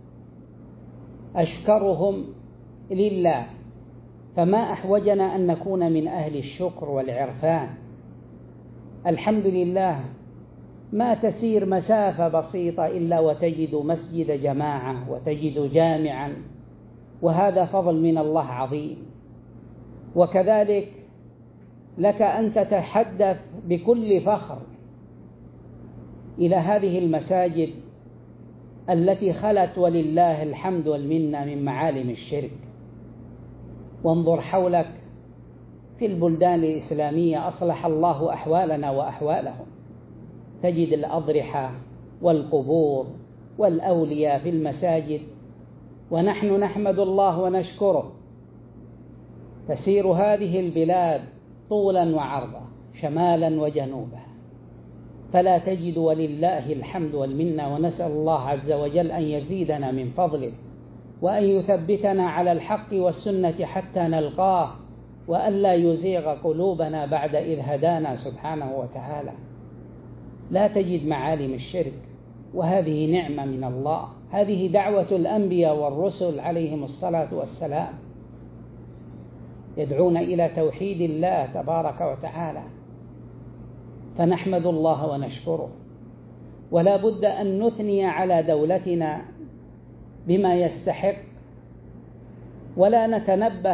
أشكرهم لله. فما أحوجنا أن نكون من أهل الشكر والعرفان. الحمد لله، ما تسير مسافة بسيطة إلا وتجد مسجد جماعة وتجد جامعا، وهذا فضل من الله عظيم. وكذلك لك أن تتحدث بكل فخر إلى هذه المساجد التي خلت ولله الحمد والمنة من معالم الشرك. وانظر حولك في البلدان الإسلامية أصلح الله أحوالنا وأحوالهم، تجد الأضرحة والقبور والأولياء في المساجد، ونحن نحمد الله ونشكره تسير هذه البلاد طولا وعرضا شمالا وجنوبا، فلا تجد ولله الحمد والمنة، ونسأل الله عز وجل أن يزيدنا من فضله وأن يثبتنا على الحق والسنة حتى نلقاه، وأن لا يزيغ قلوبنا بعد إذ هدانا سبحانه وتعالى. لا تجد معالم الشرك، وهذه نعمة من الله. هذه دعوة الأنبياء والرسل عليهم الصلاة والسلام، يدعون إلى توحيد الله تبارك وتعالى، فنحمد الله ونشكره. ولا بد أن نثني على دولتنا بما يستحق، ولا نتنبه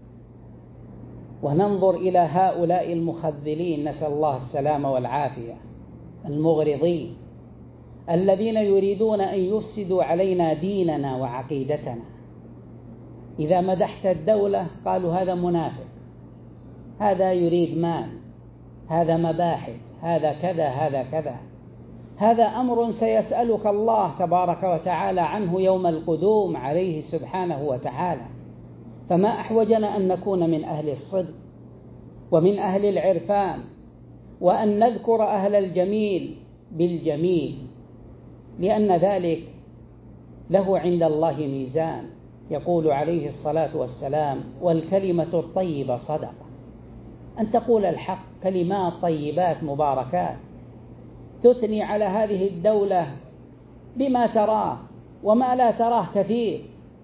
وننظر إلى هؤلاء المخذلين، نسأل الله السلامة والعافية، المغرضين الذين يريدون أن يفسدوا علينا ديننا وعقيدتنا. إذا مدحت الدولة قالوا هذا منافق، هذا يريد مال، هذا مباحث، هذا كذا، هذا كذا. هذا أمر سيسألك الله تبارك وتعالى عنه يوم القدوم عليه سبحانه وتعالى. فما أحوجنا أن نكون من أهل الصدق ومن أهل العرفان، وأن نذكر أهل الجميل بالجميل، لأن ذلك له عند الله ميزان. يقول عليه الصلاة والسلام: والكلمة الطيبة صدقة. أن تقول الحق، كلمات طيبات مباركات، تثني على هذه الدولة بما تراه وما لا تراه كثير.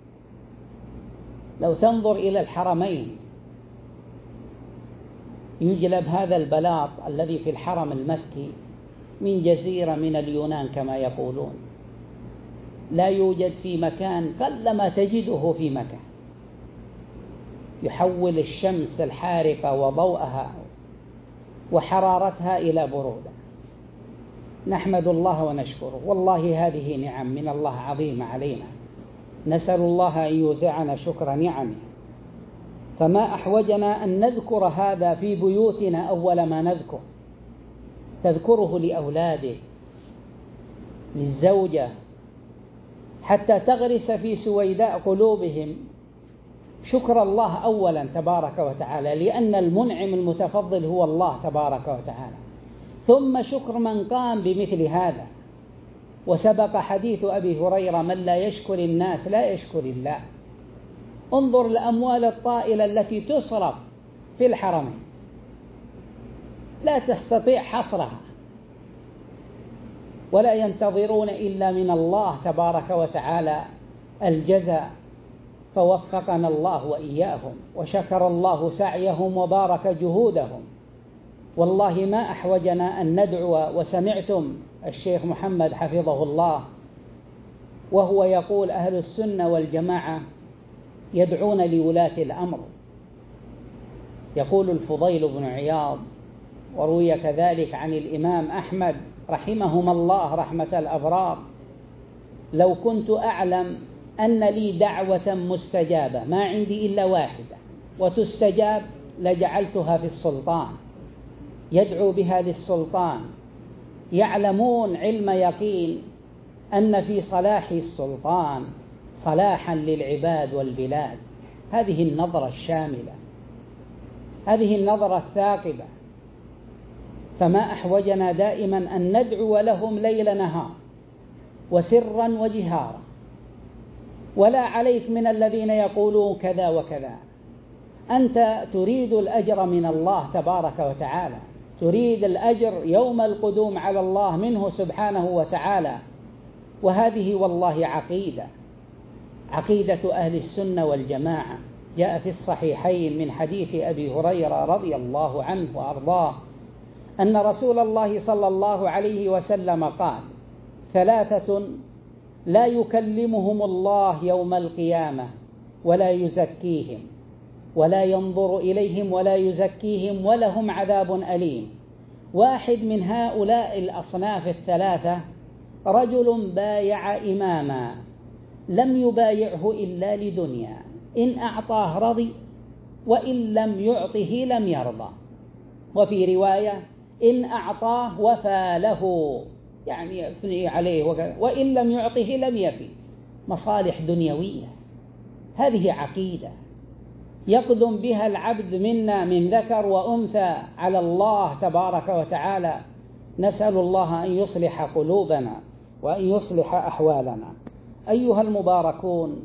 لو تنظر إلى الحرمين، يجلب هذا البلاط الذي في الحرم المكي من جزيرة من اليونان كما يقولون، لا يوجد في مكان، قلما تجده في مكان، يحول الشمس الحارقة وضوءها وحرارتها إلى برودة. نحمد الله ونشكره، والله هذه نعم من الله عظيمة علينا، نسأل الله أن يوزعنا شكر نعمه. فما أحوجنا أن نذكر هذا في بيوتنا أول ما نذكر، تذكره لأولادك، للزوجة، حتى تغرس في سويداء قلوبهم شكر الله أولا تبارك وتعالى، لأن المنعم المتفضل هو الله تبارك وتعالى، ثم شكر من قام بمثل هذا. وسبق حديث أبي هريرة: من لا يشكر الناس لا يشكر الله. انظر الأموال الطائلة التي تصرف في الحرمين، لا تستطيع حصرها، ولا ينتظرون إلا من الله تبارك وتعالى الجزاء. فوفقنا الله وإياهم، وشكر الله سعيهم وبارك جهودهم. والله ما أحوجنا أن ندعو. وسمعتم الشيخ محمد حفظه الله وهو يقول: أهل السنة والجماعة يدعون لولاة الأمر. يقول الفضيل بن عياض، وروي كذلك عن الإمام أحمد رحمهما الله رحمة الأبرار: لو كنت أعلم أن لي دعوة مستجابة، ما عندي إلا واحدة وتستجاب، لجعلتها في السلطان، يدعو بها للسلطان. يعلمون علم يقين أن في صلاح السلطان صلاحا للعباد والبلاد. هذه النظرة الشاملة، هذه النظرة الثاقبة. فما أحوجنا دائما أن ندعو لهم ليل نهار وسرا وجهارا، ولا عليك من الذين يقولون كذا وكذا. أنت تريد الأجر من الله تبارك وتعالى، تريد الأجر يوم القدوم على الله منه سبحانه وتعالى. وهذه والله عقيدة، عقيدة أهل السنة والجماعة. جاء في الصحيحين من حديث أبي هريرة رضي الله عنه وأرضاه أن رسول الله صلى الله عليه وسلم قال: ثلاثة لا يكلمهم الله يوم القيامة ولا يزكيهم ولا ينظر إليهم ولا يزكيهم ولهم عذاب أليم. واحد من هؤلاء الأصناف الثلاثة: رجل بايع إماما لم يبايعه إلا لدنيا، إن أعطاه رضي وإن لم يعطه لم يرضى. وفي رواية: إن أعطاه وفى له، يعني يثني عليه، وإن لم يعطه لم يفي. مصالح دنيوية. هذه عقيدة يقدم بها العبد منا من ذكر وأنثى على الله تبارك وتعالى. نسأل الله أن يصلح قلوبنا وأن يصلح أحوالنا. أيها المباركون،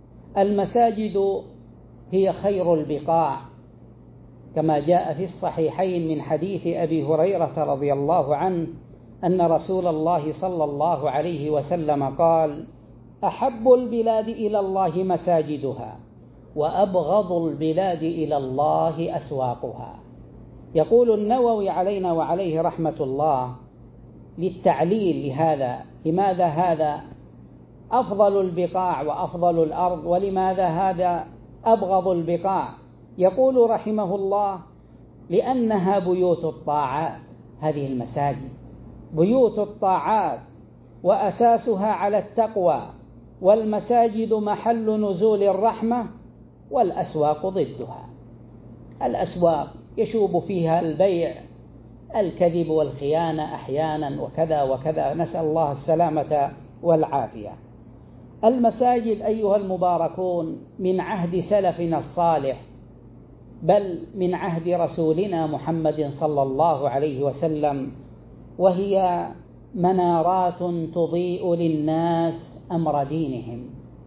المساجد هي خير البقاع، كما جاء في الصحيحين من حديث أبي هريرة رضي الله عنه أن رسول الله صلى الله عليه وسلم قال: أحب البلاد إلى الله مساجدها، وأبغض البلاد إلى الله أسواقها. يقول النووي علينا وعليه رحمة الله للتعليل لهذا، لماذا هذا أفضل البقاع وأفضل الأرض، ولماذا هذا أبغض البقاع؟ يقول رحمه الله: لأنها بيوت الطاعات، هذه المساجد بيوت الطاعات وأساسها على التقوى، والمساجد محل نزول الرحمة، والأسواق ضدها. الأسواق يشوب فيها البيع، الكذب والخيانة أحيانا وكذا وكذا، نسأل الله السلامة والعافية. المساجد أيها المباركون من عهد سلفنا الصالح، بل من عهد رسولنا محمد صلى الله عليه وسلم، وهي منارات تضيء للناس أمر دينهم،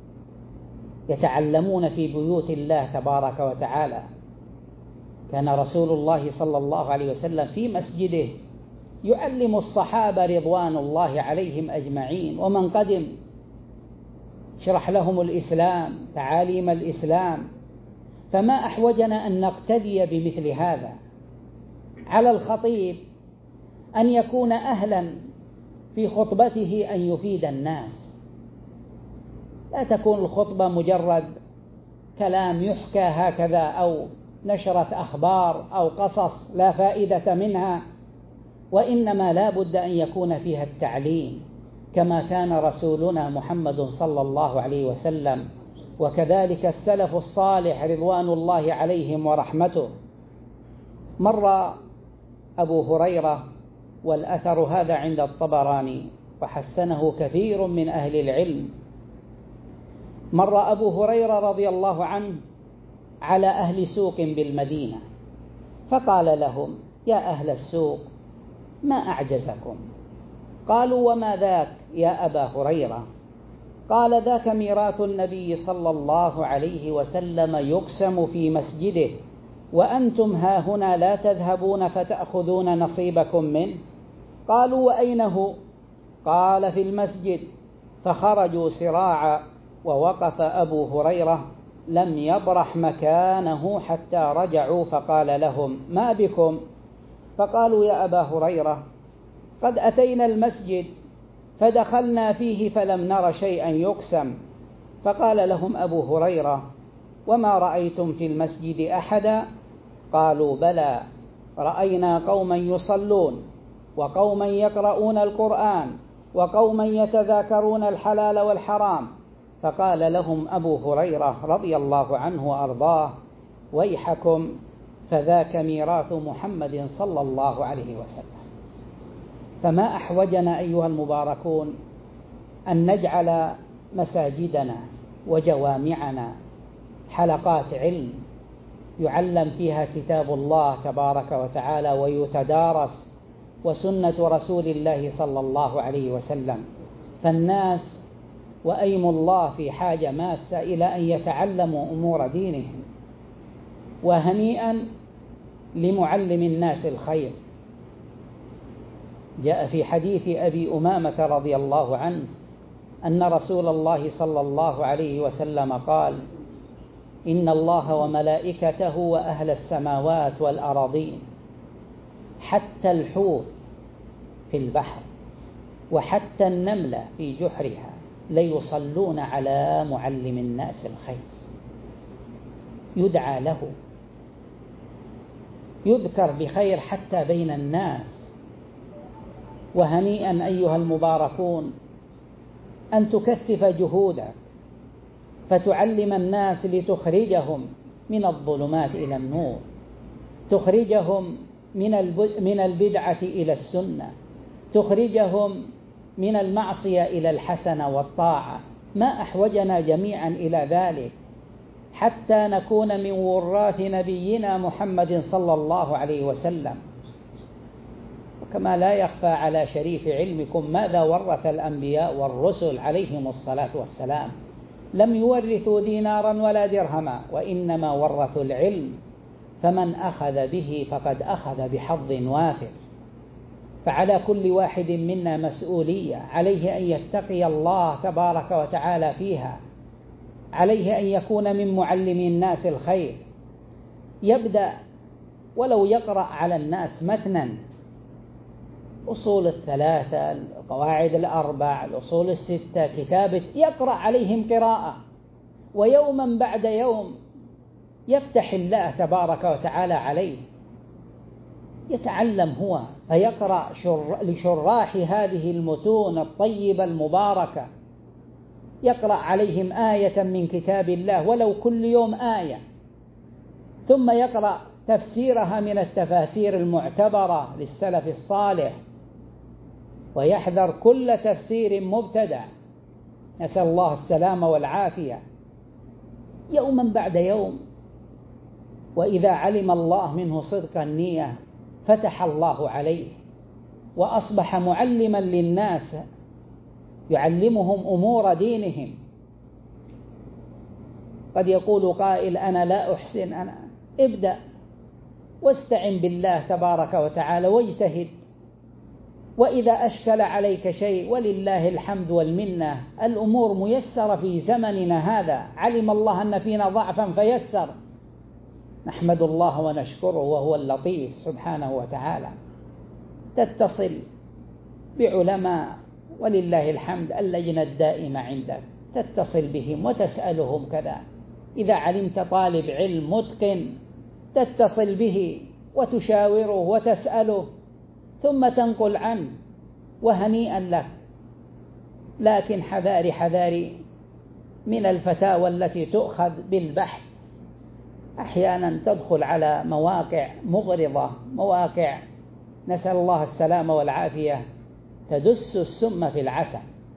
يتعلمون في بيوت الله تبارك وتعالى. كان رسول الله صلى الله عليه وسلم في مسجده يعلم الصحابة رضوان الله عليهم أجمعين، ومن قدم شرح لهم الإسلام، تعاليم الإسلام. فما أحوجنا أن نقتدي بمثل هذا. على الخطيب أن يكون أهلا في خطبته أن يفيد الناس، لا تكون الخطبة مجرد كلام يحكى هكذا، أو نشرة أخبار أو قصص لا فائدة منها، وإنما لا بد أن يكون فيها التعليم، كما كان رسولنا محمد صلى الله عليه وسلم، وكذلك السلف الصالح رضوان الله عليهم ورحمته. مر أبو هريرة، والأثر هذا عند الطبراني وحسنه كثير من أهل العلم، مر أبو هريرة رضي الله عنه على أهل سوق بالمدينة، فقال لهم: يا أهل السوق، ما أعجزكم؟ قالوا: وما ذاك يا أبا هريرة؟ قال: ذاك ميراث النبي صلى الله عليه وسلم يقسم في مسجده، وأنتم ها هنا لا تذهبون فتأخذون نصيبكم منه. قالوا: وأين هو؟ قال: في المسجد. فخرجوا سراعا، ووقف أبو هريرة لم يبرح مكانه حتى رجعوا، فقال لهم: ما بكم؟ فقالوا: يا أبا هريرة، قد أتينا المسجد فدخلنا فيه فلم نر شيئا يقسم. فقال لهم أبو هريرة: وما رأيتم في المسجد أحدا؟ قالوا: بلى، رأينا قوما يصلون، وقوما يقرؤون القرآن، وقوما يتذاكرون الحلال والحرام. فقال لهم أبو هريرة رضي الله عنه وأرضاه: ويحكم، فذاك ميراث محمد صلى الله عليه وسلم. فما أحوجنا أيها المباركون أن نجعل مساجدنا وجوامعنا حلقات علم يعلم فيها كتاب الله تبارك وتعالى ويتدارس، وسنة رسول الله صلى الله عليه وسلم. فالناس وأيم الله في حاجة ماسة إلى أن يتعلموا أمور دينهم. وهنيئا لمعلم الناس الخير. جاء في حديث أبي أمامة رضي الله عنه أن رسول الله صلى الله عليه وسلم قال: إن الله وملائكته وأهل السماوات والأراضين حتى الحوت في البحر وحتى النملة في جحرها ليصلون على معلم الناس الخير، يدعى له، يذكر بخير حتى بين الناس. وهنيئا أيها المباركون أن تكثف جهودك فتعلم الناس لتخرجهم من الظلمات إلى النور، تخرجهم من البدعة إلى السنة، تخرجهم من المعصية إلى الحسنة والطاعة. ما أحوجنا جميعا إلى ذلك حتى نكون من وراث نبينا محمد صلى الله عليه وسلم. وكما لا يخفى على شريف علمكم ماذا ورث الأنبياء والرسل عليهم الصلاة والسلام؟ لم يورثوا دينارا ولا درهما، وإنما ورثوا العلم، فمن أخذ به فقد أخذ بحظ وافر. فعلى كل واحد منا مسؤولية، عليه أن يتقي الله تبارك وتعالى فيها، عليه أن يكون من معلمي الناس الخير، يبدأ ولو يقرأ على الناس متنا أصول الثلاثة، القواعد الأربع، الأصول الستة، كتابة، يقرأ عليهم قراءة، ويوما بعد يوم يفتح الله تبارك وتعالى عليه، يتعلم هو فيقرأ شر... لشراح هذه المتون الطيبة المباركة، يقرأ عليهم آية من كتاب الله ولو كل يوم آية، ثم يقرأ تفسيرها من التفاسير المعتبرة للسلف الصالح، ويحذر كل تفسير مبتدع، نسأل الله السلامة والعافية، يوما بعد يوم. وإذا علم الله منه صدق النية فتح الله عليه، وأصبح معلما للناس، يعلمهم أمور دينهم. قد يقول قائل أنا لا أحسن، أنا ابدأ واستعن بالله تبارك وتعالى واجتهد، وإذا أشكل عليك شيء ولله الحمد والمنة، الأمور ميسرة في زمننا هذا، علم الله أن فينا ضعفا فيسر، نحمد الله ونشكره وهو اللطيف سبحانه وتعالى. تتصل بعلماء ولله الحمد اللجنة الدائمة عندك، تتصل بهم وتسألهم كذا. إذا علمت طالب علم متقن تتصل به وتشاوره وتسأله ثم تنقل عنه، وهنيئا لك. لكن حذاري حذاري من الفتاوى التي تؤخذ بالبحث، أحيانا تدخل على مواقع مغرضة، مواقع نسأل الله السلامة والعافية، تدس السم في العسل،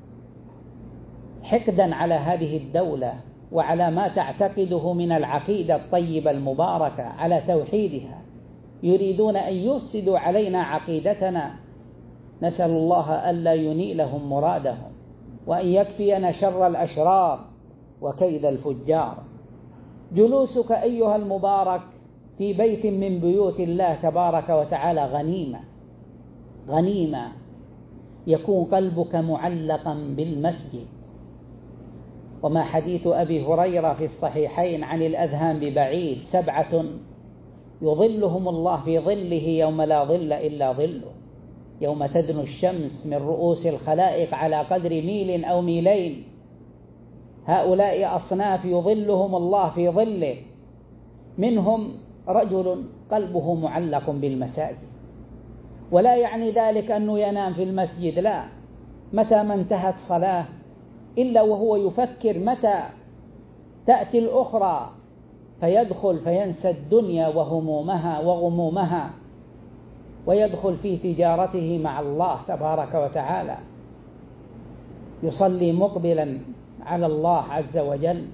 حقدا على هذه الدولة وعلى ما تعتقده من العقيدة الطيبة المباركة، على توحيدها، يريدون أن يفسدوا علينا عقيدتنا. نسأل الله ألا ينيلهم مرادهم، وأن يكفينا شر الأشرار وكيد الفجار. جلوسك أيها المبارك في بيت من بيوت الله تبارك وتعالى غنيمة، غنيمة، يكون قلبك معلقا بالمسجد. وما حديث أبي هريرة في الصحيحين عن الأذهان ببعيد، سبعة يظلهم الله في ظله يوم لا ظل إلا ظله، يوم تدنو الشمس من رؤوس الخلائق على قدر ميل أو ميلين. هؤلاء أصناف يظلهم الله في ظله، منهم رجل قلبه معلق بالمساجد، ولا يعني ذلك أنه ينام في المسجد، لا، متى ما انتهت صلاة إلا وهو يفكر متى تأتي الأخرى، فيدخل فينسى الدنيا وهمومها وغمومها، ويدخل في تجارته مع الله تبارك وتعالى، يصلي مقبلا على الله عز وجل.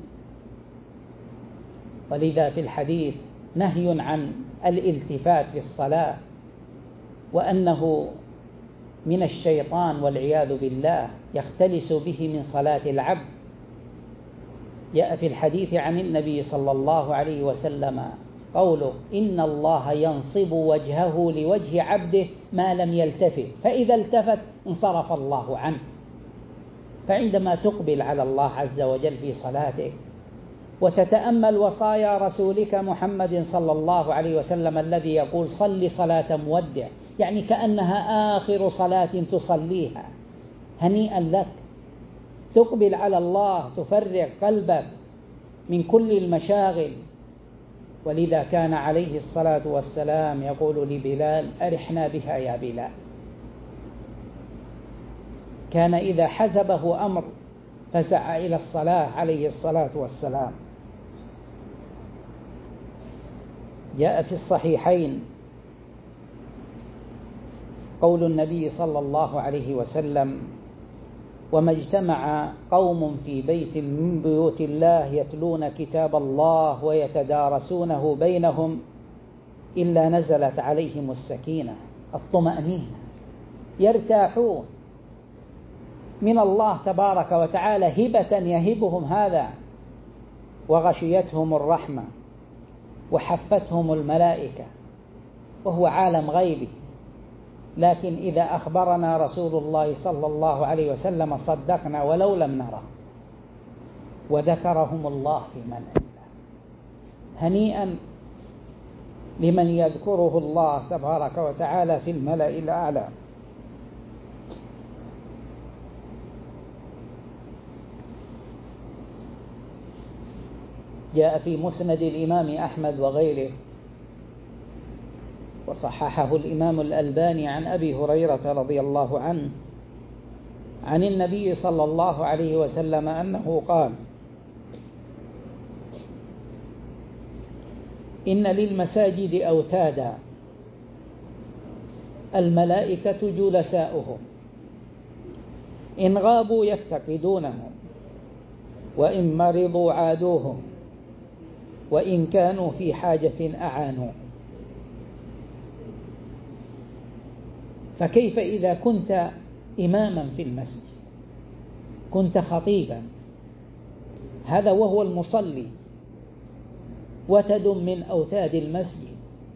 ولذا في الحديث نهي عن الالتفات في الصلاة، وأنه من الشيطان والعياذ بالله، يختلس به من صلاة العبد. جاء في الحديث عن النبي صلى الله عليه وسلم قوله: إن الله ينصب وجهه لوجه عبده ما لم يلتفت، فإذا التفت انصرف الله عنه. فعندما تقبل على الله عز وجل في صلاتك وتتأمل وصايا رسولك محمد صلى الله عليه وسلم الذي يقول: صل صلاة مودع، يعني كأنها آخر صلاة تصليها، هنيئا لك، تقبل على الله، تفرغ قلبك من كل المشاغل. ولذا كان عليه الصلاة والسلام يقول لبلال: أرحنا بها يا بلال. كان إذا حزبه أمر فزع إلى الصلاة عليه الصلاة والسلام. جاء في الصحيحين قول النبي صلى الله عليه وسلم: وما اجتمع قوم في بيت من بيوت الله يتلون كتاب الله ويتدارسونه بينهم إلا نزلت عليهم السكينة، الطمأنينة، يرتاحون من الله تبارك وتعالى هبة يهبهم هذا، وغشيتهم الرحمة وحفتهم الملائكة، وهو عالم غيبي. لكن إذا أخبرنا رسول الله صلى الله عليه وسلم صدقنا ولو لم نره، وذكرهم الله في من عنده. هنيئا لمن يذكره الله تبارك وتعالى في الملأ الأعلى. جاء في مسند الإمام أحمد وغيره، وصححه الإمام الألباني عن أبي هريرة رضي الله عنه عن النبي صلى الله عليه وسلم أنه قال: إن للمساجد أوتادا الملائكة جلساؤهم، إن غابوا يفتقدونهم، وإن مرضوا عادوهم، وإن كانوا في حاجة أعانوا. فكيف إذا كنت إماما في المسجد، كنت خطيبا، هذا وهو المصلي، وتد من أوتاد المسجد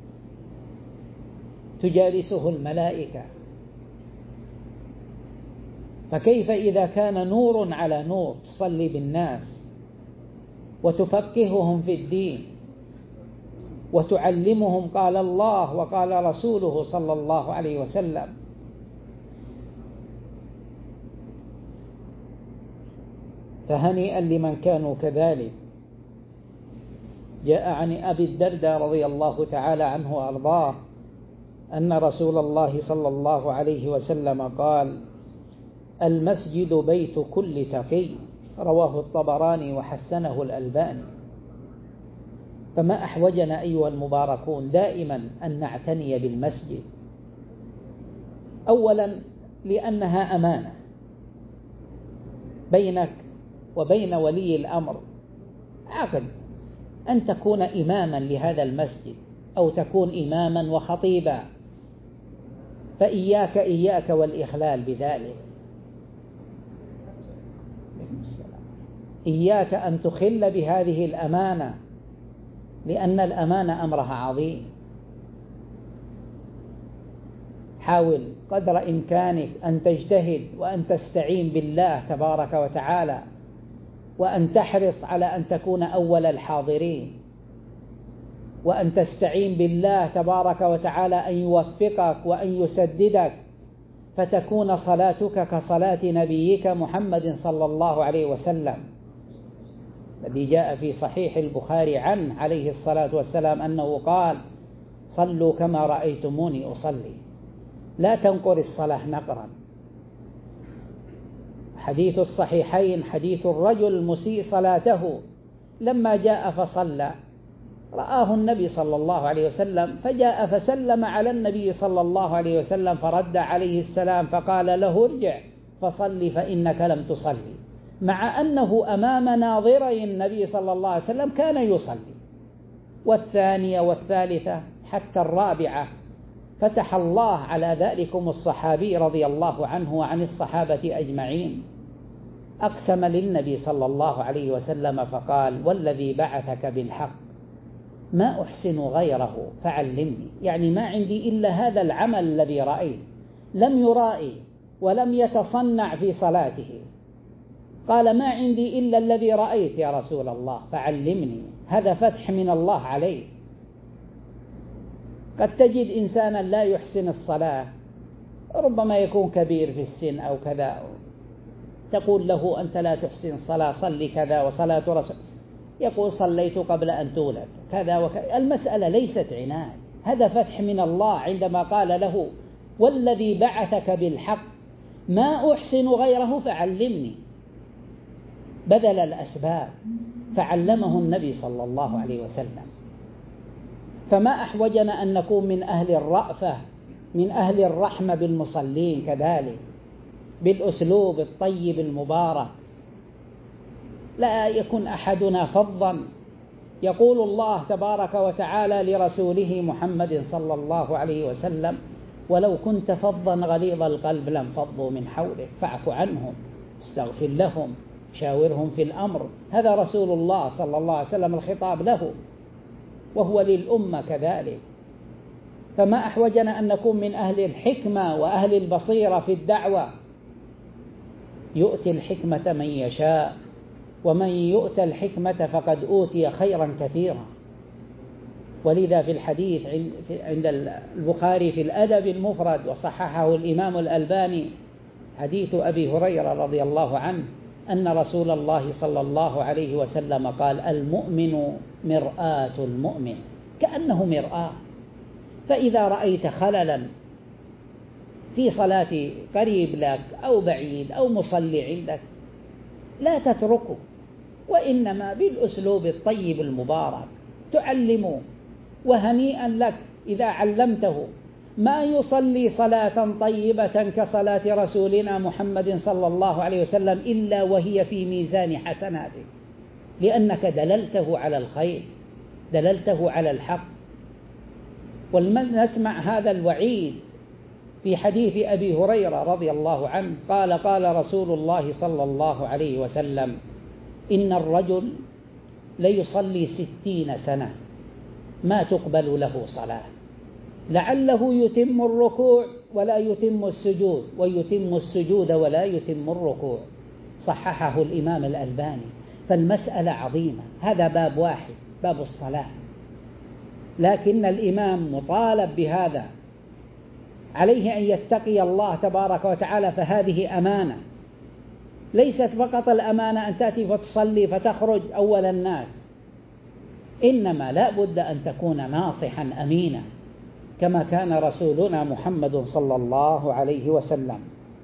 تجالسه الملائكة، فكيف إذا كان نور على نور، تصلي بالناس وتفقههم في الدين وتعلمهم قال الله وقال رسوله صلى الله عليه وسلم. فهنيئا لمن كانوا كذلك. جاء عن أبي الدرداء رضي الله تعالى عنه وأرضاه أن رسول الله صلى الله عليه وسلم قال: المسجد بيت كل تقي، رواه الطبراني وحسنه الألباني. فما أحوجنا أيها المباركون دائما أن نعتني بالمسجد، أولا لأنها أمانة بينك وبين ولي الأمر، عقد أن تكون إماما لهذا المسجد أو تكون إماما وخطيبا، فإياك إياك والإخلال بذلك، إياك أن تخل بهذه الأمانة، لأن الأمانة أمرها عظيم. حاول قدر إمكانك أن تجتهد وأن تستعين بالله تبارك وتعالى، وأن تحرص على أن تكون أول الحاضرين، وأن تستعين بالله تبارك وتعالى أن يوفقك وأن يسددك، فتكون صلاتك كصلاة نبيك محمد صلى الله عليه وسلم، الذي جاء في صحيح البخاري عنه عليه الصلاة والسلام أنه قال: صلوا كما رأيتموني أصلي، لا تنقر الصلاة نقرا. حديث الصحيحين حديث الرجل المسيء صلاته، لما جاء فصلى رآه النبي صلى الله عليه وسلم، فجاء فسلم على النبي صلى الله عليه وسلم، فرد عليه السلام فقال له: ارجع فصلي فإنك لم تصلي، مع أنه أمام ناظري النبي صلى الله عليه وسلم كان يصلي. والثانية والثالثة حتى الرابعة فتح الله على ذلكم الصحابي رضي الله عنه وعن الصحابة أجمعين، أقسم للنبي صلى الله عليه وسلم فقال: والذي بعثك بالحق ما أحسن غيره فعلمني، يعني ما عندي إلا هذا العمل الذي رأيت، لم يرائي ولم يتصنع في صلاته، قال: ما عندي إلا الذي رأيت يا رسول الله فعلمني. هذا فتح من الله عليه. قد تجد إنسانا لا يحسن الصلاة، ربما يكون كبير في السن أو كذا، تقول له: أنت لا تحسن الصلاة، صلي كذا وصلاة رسول، يقول: صليت قبل أن تولد كذا وكذا. المسألة ليست عناد، هذا فتح من الله عندما قال له: والذي بعثك بالحق ما أحسن غيره فعلمني، بذل الأسباب فعلمه النبي صلى الله عليه وسلم. فما أحوجنا أن نكون من أهل الرأفة، من أهل الرحمة بالمصلين كذلك، بالأسلوب الطيب المبارك. لا يكن أحدنا فظا. يقول الله تبارك وتعالى لرسوله محمد صلى الله عليه وسلم: ولو كنت فظا غليظ القلب لانفضوا من حولك فاعف عنهم استغفر لهم شاورهم في الأمر. هذا رسول الله صلى الله عليه وسلم الخطاب له، وهو للأمة كذلك. فما أحوجنا أن نكون من أهل الحكمة وأهل البصيرة في الدعوة. يؤتي الحكمة من يشاء، ومن يؤتى الحكمة فقد أوتي خيرا كثيرا. ولذا في الحديث عند البخاري في الأدب المفرد وصححه الإمام الألباني حديث أبي هريرة رضي الله عنه أن رسول الله صلى الله عليه وسلم قال: المؤمن مرآة المؤمن، كأنه مرآة. فإذا رأيت خللا في صلاة قريب لك أو بعيد أو مصلي عندك لا تتركه، وإنما بالأسلوب الطيب المبارك تعلمه. وهنيئا لك إذا علمته. ما يصلي صلاة طيبة كصلاة رسولنا محمد صلى الله عليه وسلم إلا وهي في ميزان حسناتك، لأنك دللته على الخير، دللته على الحق. ولنسمع هذا الوعيد في حديث أبي هريرة رضي الله عنه قال: قال رسول الله صلى الله عليه وسلم: إن الرجل ليصلي ستين سنة ما تقبل له صلاة، لعله يتم الركوع ولا يتم السجود، ويتم السجود ولا يتم الركوع. صححه الإمام الألباني. فالمسألة عظيمة. هذا باب واحد، باب الصلاة، لكن الإمام مطالب بهذا، عليه أن يتقي الله تبارك وتعالى. فهذه أمانة، ليست فقط الأمانة أن تأتي فتصلي فتخرج أول الناس، إنما لا بد أن تكون ناصحا أمينا كما كان رسولنا محمد صلى الله عليه وسلم.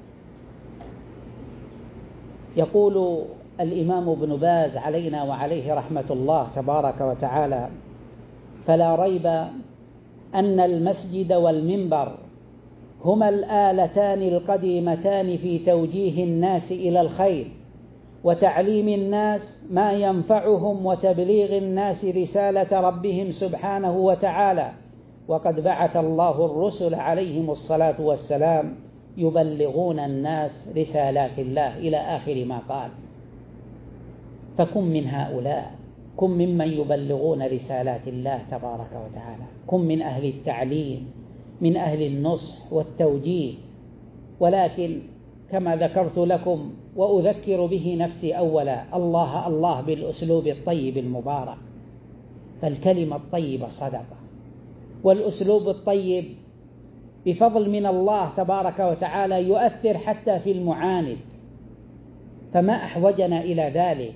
يقول الإمام ابن باز علينا وعليه رحمة الله تبارك وتعالى: فلا ريب أن المسجد والمنبر هما الآلتان القديمتان في توجيه الناس إلى الخير وتعليم الناس ما ينفعهم وتبليغ الناس رسالة ربهم سبحانه وتعالى. وقد بعث الله الرسل عليهم الصلاة والسلام يبلغون الناس رسالات الله إلى آخر ما قال. فكن من هؤلاء، كن ممن يبلغون رسالات الله تبارك وتعالى، كن من أهل التعليم، من أهل النصح والتوجيه. ولكن كما ذكرت لكم وأذكر به نفسي أولا: الله الله بالأسلوب الطيب المبارك. فالكلمة الطيبة صدقة، والأسلوب الطيب بفضل من الله تبارك وتعالى يؤثر حتى في المعاند. فما أحوجنا إلى ذلك.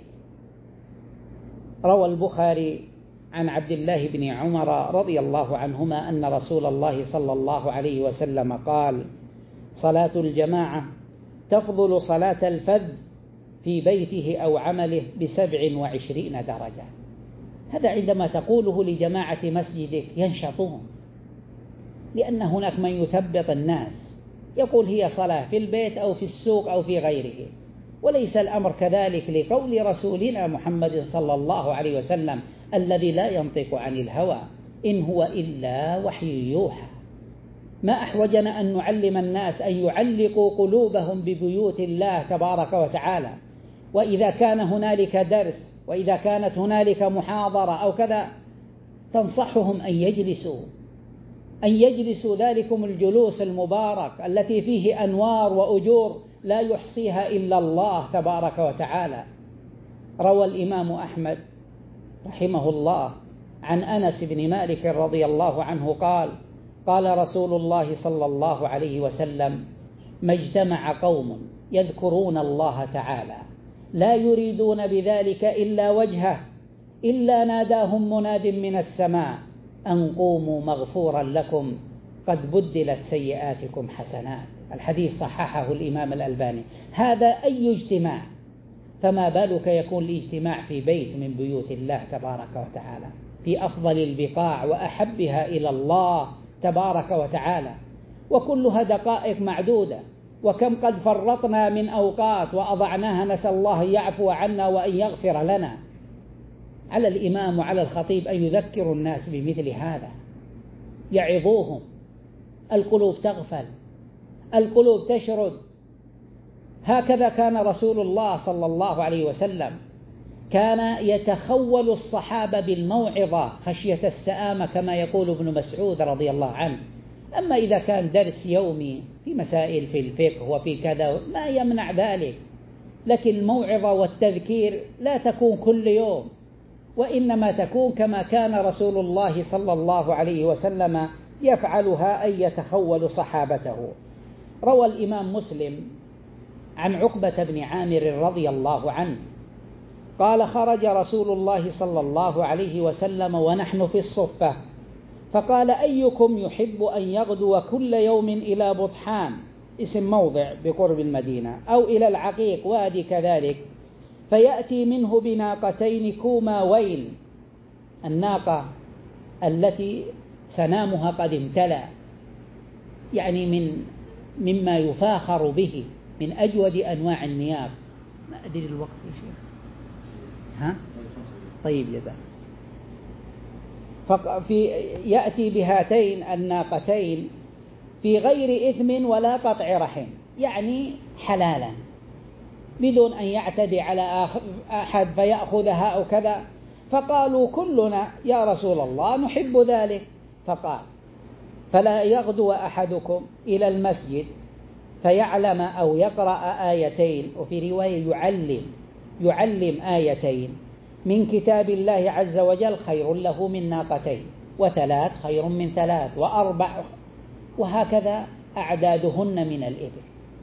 روى البخاري عن عبد الله بن عمر رضي الله عنهما أن رسول الله صلى الله عليه وسلم قال: صلاة الجماعة تفضل صلاة الفذ في بيته أو عمله بسبع وعشرين درجة. هذا عندما تقوله لجماعة مسجدك ينشطون، لأن هناك من يثبط الناس يقول هي صلاة في البيت أو في السوق أو في غيره. وليس الأمر كذلك لقول رسولنا محمد صلى الله عليه وسلم الذي لا ينطق عن الهوى إن هو إلا وحي يوحى. ما أحوجنا أن نعلم الناس أن يعلقوا قلوبهم ببيوت الله تبارك وتعالى. وإذا كان هنالك درس، وإذا كانت هنالك محاضرة أو كذا، تنصحهم أن يجلسوا أن يجلسوا ذلكم الجلوس المبارك التي فيه أنوار وأجور لا يحصيها إلا الله تبارك وتعالى. روى الإمام أحمد رحمه الله عن أنس بن مالك رضي الله عنه قال: قال رسول الله صلى الله عليه وسلم: ما اجتمع قوم يذكرون الله تعالى لا يريدون بذلك إلا وجهه إلا ناداهم مناد من السماء أن قوموا مغفورا لكم قد بدلت سيئاتكم حسنات. الحديث صححه الإمام الألباني. هذا أي اجتماع، فما بالك يكون الاجتماع في بيت من بيوت الله تبارك وتعالى، في أفضل البقاع وأحبها إلى الله تبارك وتعالى، وكلها دقائق معدودة. وكم قد فرطنا من أوقات وأضعناها، نسأل الله أن يعفو عنا وأن يغفر لنا. على الإمام وعلى الخطيب أن يذكروا الناس بمثل هذا، يعظوهم. القلوب تغفل، القلوب تشرد. هكذا كان رسول الله صلى الله عليه وسلم، كان يتخول الصحابة بالموعظة خشية السآمة كما يقول ابن مسعود رضي الله عنه. أما إذا كان درس يومي في مسائل في الفقه وفي كذا ما يمنع ذلك، لكن الموعظة والتذكير لا تكون كل يوم، وإنما تكون كما كان رسول الله صلى الله عليه وسلم يفعلها، أن يتخول صحابته. روى الإمام مسلم عن عقبة بن عامر رضي الله عنه قال: خرج رسول الله صلى الله عليه وسلم ونحن في الصفة، فقال: أيكم يحب أن يغدو كل يوم إلى بطحان، اسم موضع بقرب المدينة، أو إلى العقيق وادي كذلك، فيأتي منه بناقتين كوماوين، الناقة التي سنامها قد امتلأ، يعني من مما يفاخر به، من أجود أنواع النياق. ما أدري الوقت يا شيخ، ها؟ طيب جزاك. في يأتي بهاتين الناقتين في غير إثم ولا قطع رحم، يعني حلالا بدون أن يعتدي على أحد فيأخذها أو كذا. فقالوا كلنا يا رسول الله نحب ذلك. فقال: فلا يغدو أحدكم إلى المسجد فيعلم أو يقرأ آيتين، وفي رواية يعلم يعلم آيتين من كتاب الله عز وجل خير له من ناقتين، وثلاث خير من ثلاث، وأربع، وهكذا أعدادهن من الإبل.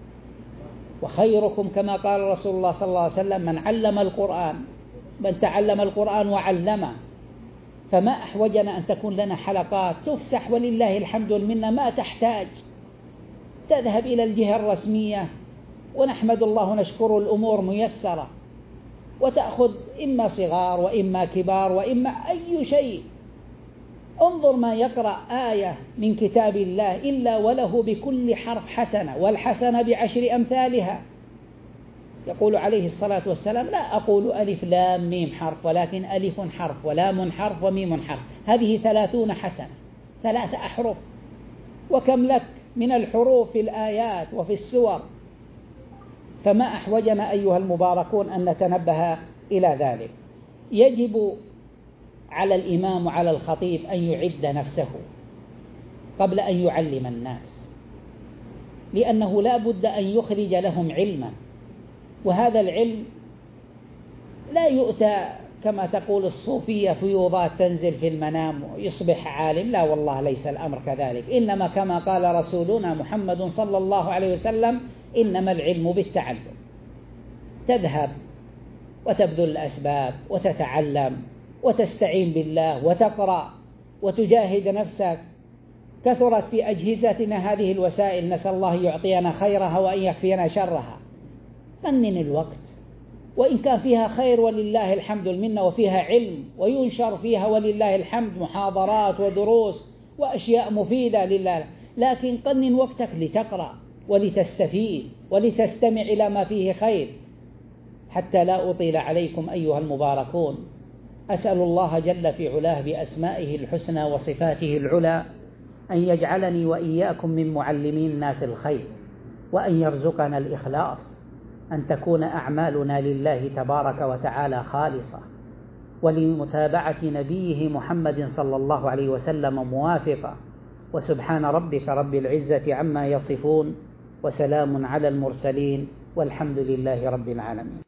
وخيركم كما قال رسول الله صلى الله عليه وسلم: من علم القرآن، من تعلم القرآن وعلمه. فما أحوجنا أن تكون لنا حلقات تفسح، ولله الحمد والمنة، ما تحتاج تذهب إلى الجهة الرسمية، ونحمد الله ونشكر الأمور ميسرة، وتأخذ إما صغار وإما كبار وإما أي شيء. انظر ما يقرأ آية من كتاب الله إلا وله بكل حرف حسنة، والحسنة بعشر أمثالها. يقول عليه الصلاة والسلام: لا أقول ألف لام ميم حرف، ولكن ألف حرف ولام حرف وميم حرف، هذه ثلاثون حسنة، ثلاث أحرف. وكم لك من الحروف في الآيات وفي السور. فما أحوجنا أيها المباركون أن نتنبه إلى ذلك. يجب على الإمام وعلى الخطيب أن يعد نفسه قبل أن يعلم الناس، لأنه لا بد أن يخرج لهم علما، وهذا العلم لا يؤتى كما تقول الصوفية فيوضات تنزل في المنام ويصبح عالم. لا والله، ليس الأمر كذلك. إنما كما قال رسولنا محمد صلى الله عليه وسلم: إنما العلم بالتعلم. تذهب وتبذل الأسباب وتتعلم وتستعين بالله وتقرأ وتجاهد نفسك. كثرت في أجهزتنا هذه الوسائل، نسأل الله يعطينا خيرها وأن يكفينا شرها. قنن الوقت، وإن كان فيها خير ولله الحمد والمنة، وفيها علم وينشر فيها ولله الحمد محاضرات ودروس وأشياء مفيدة لله، لكن قنن وقتك لتقرأ ولتستفيد ولتستمع إلى ما فيه خير. حتى لا أطيل عليكم أيها المباركون، أسأل الله جل في علاه بأسمائه الحسنى وصفاته العلى أن يجعلني وإياكم من معلمي الناس الخير، وأن يرزقنا الإخلاص، أن تكون أعمالنا لله تبارك وتعالى خالصة، ولمتابعة نبيه محمد صلى الله عليه وسلم موافقة. وسبحان ربك رب العزة عما يصفون، وسلام على المرسلين، والحمد لله رب العالمين.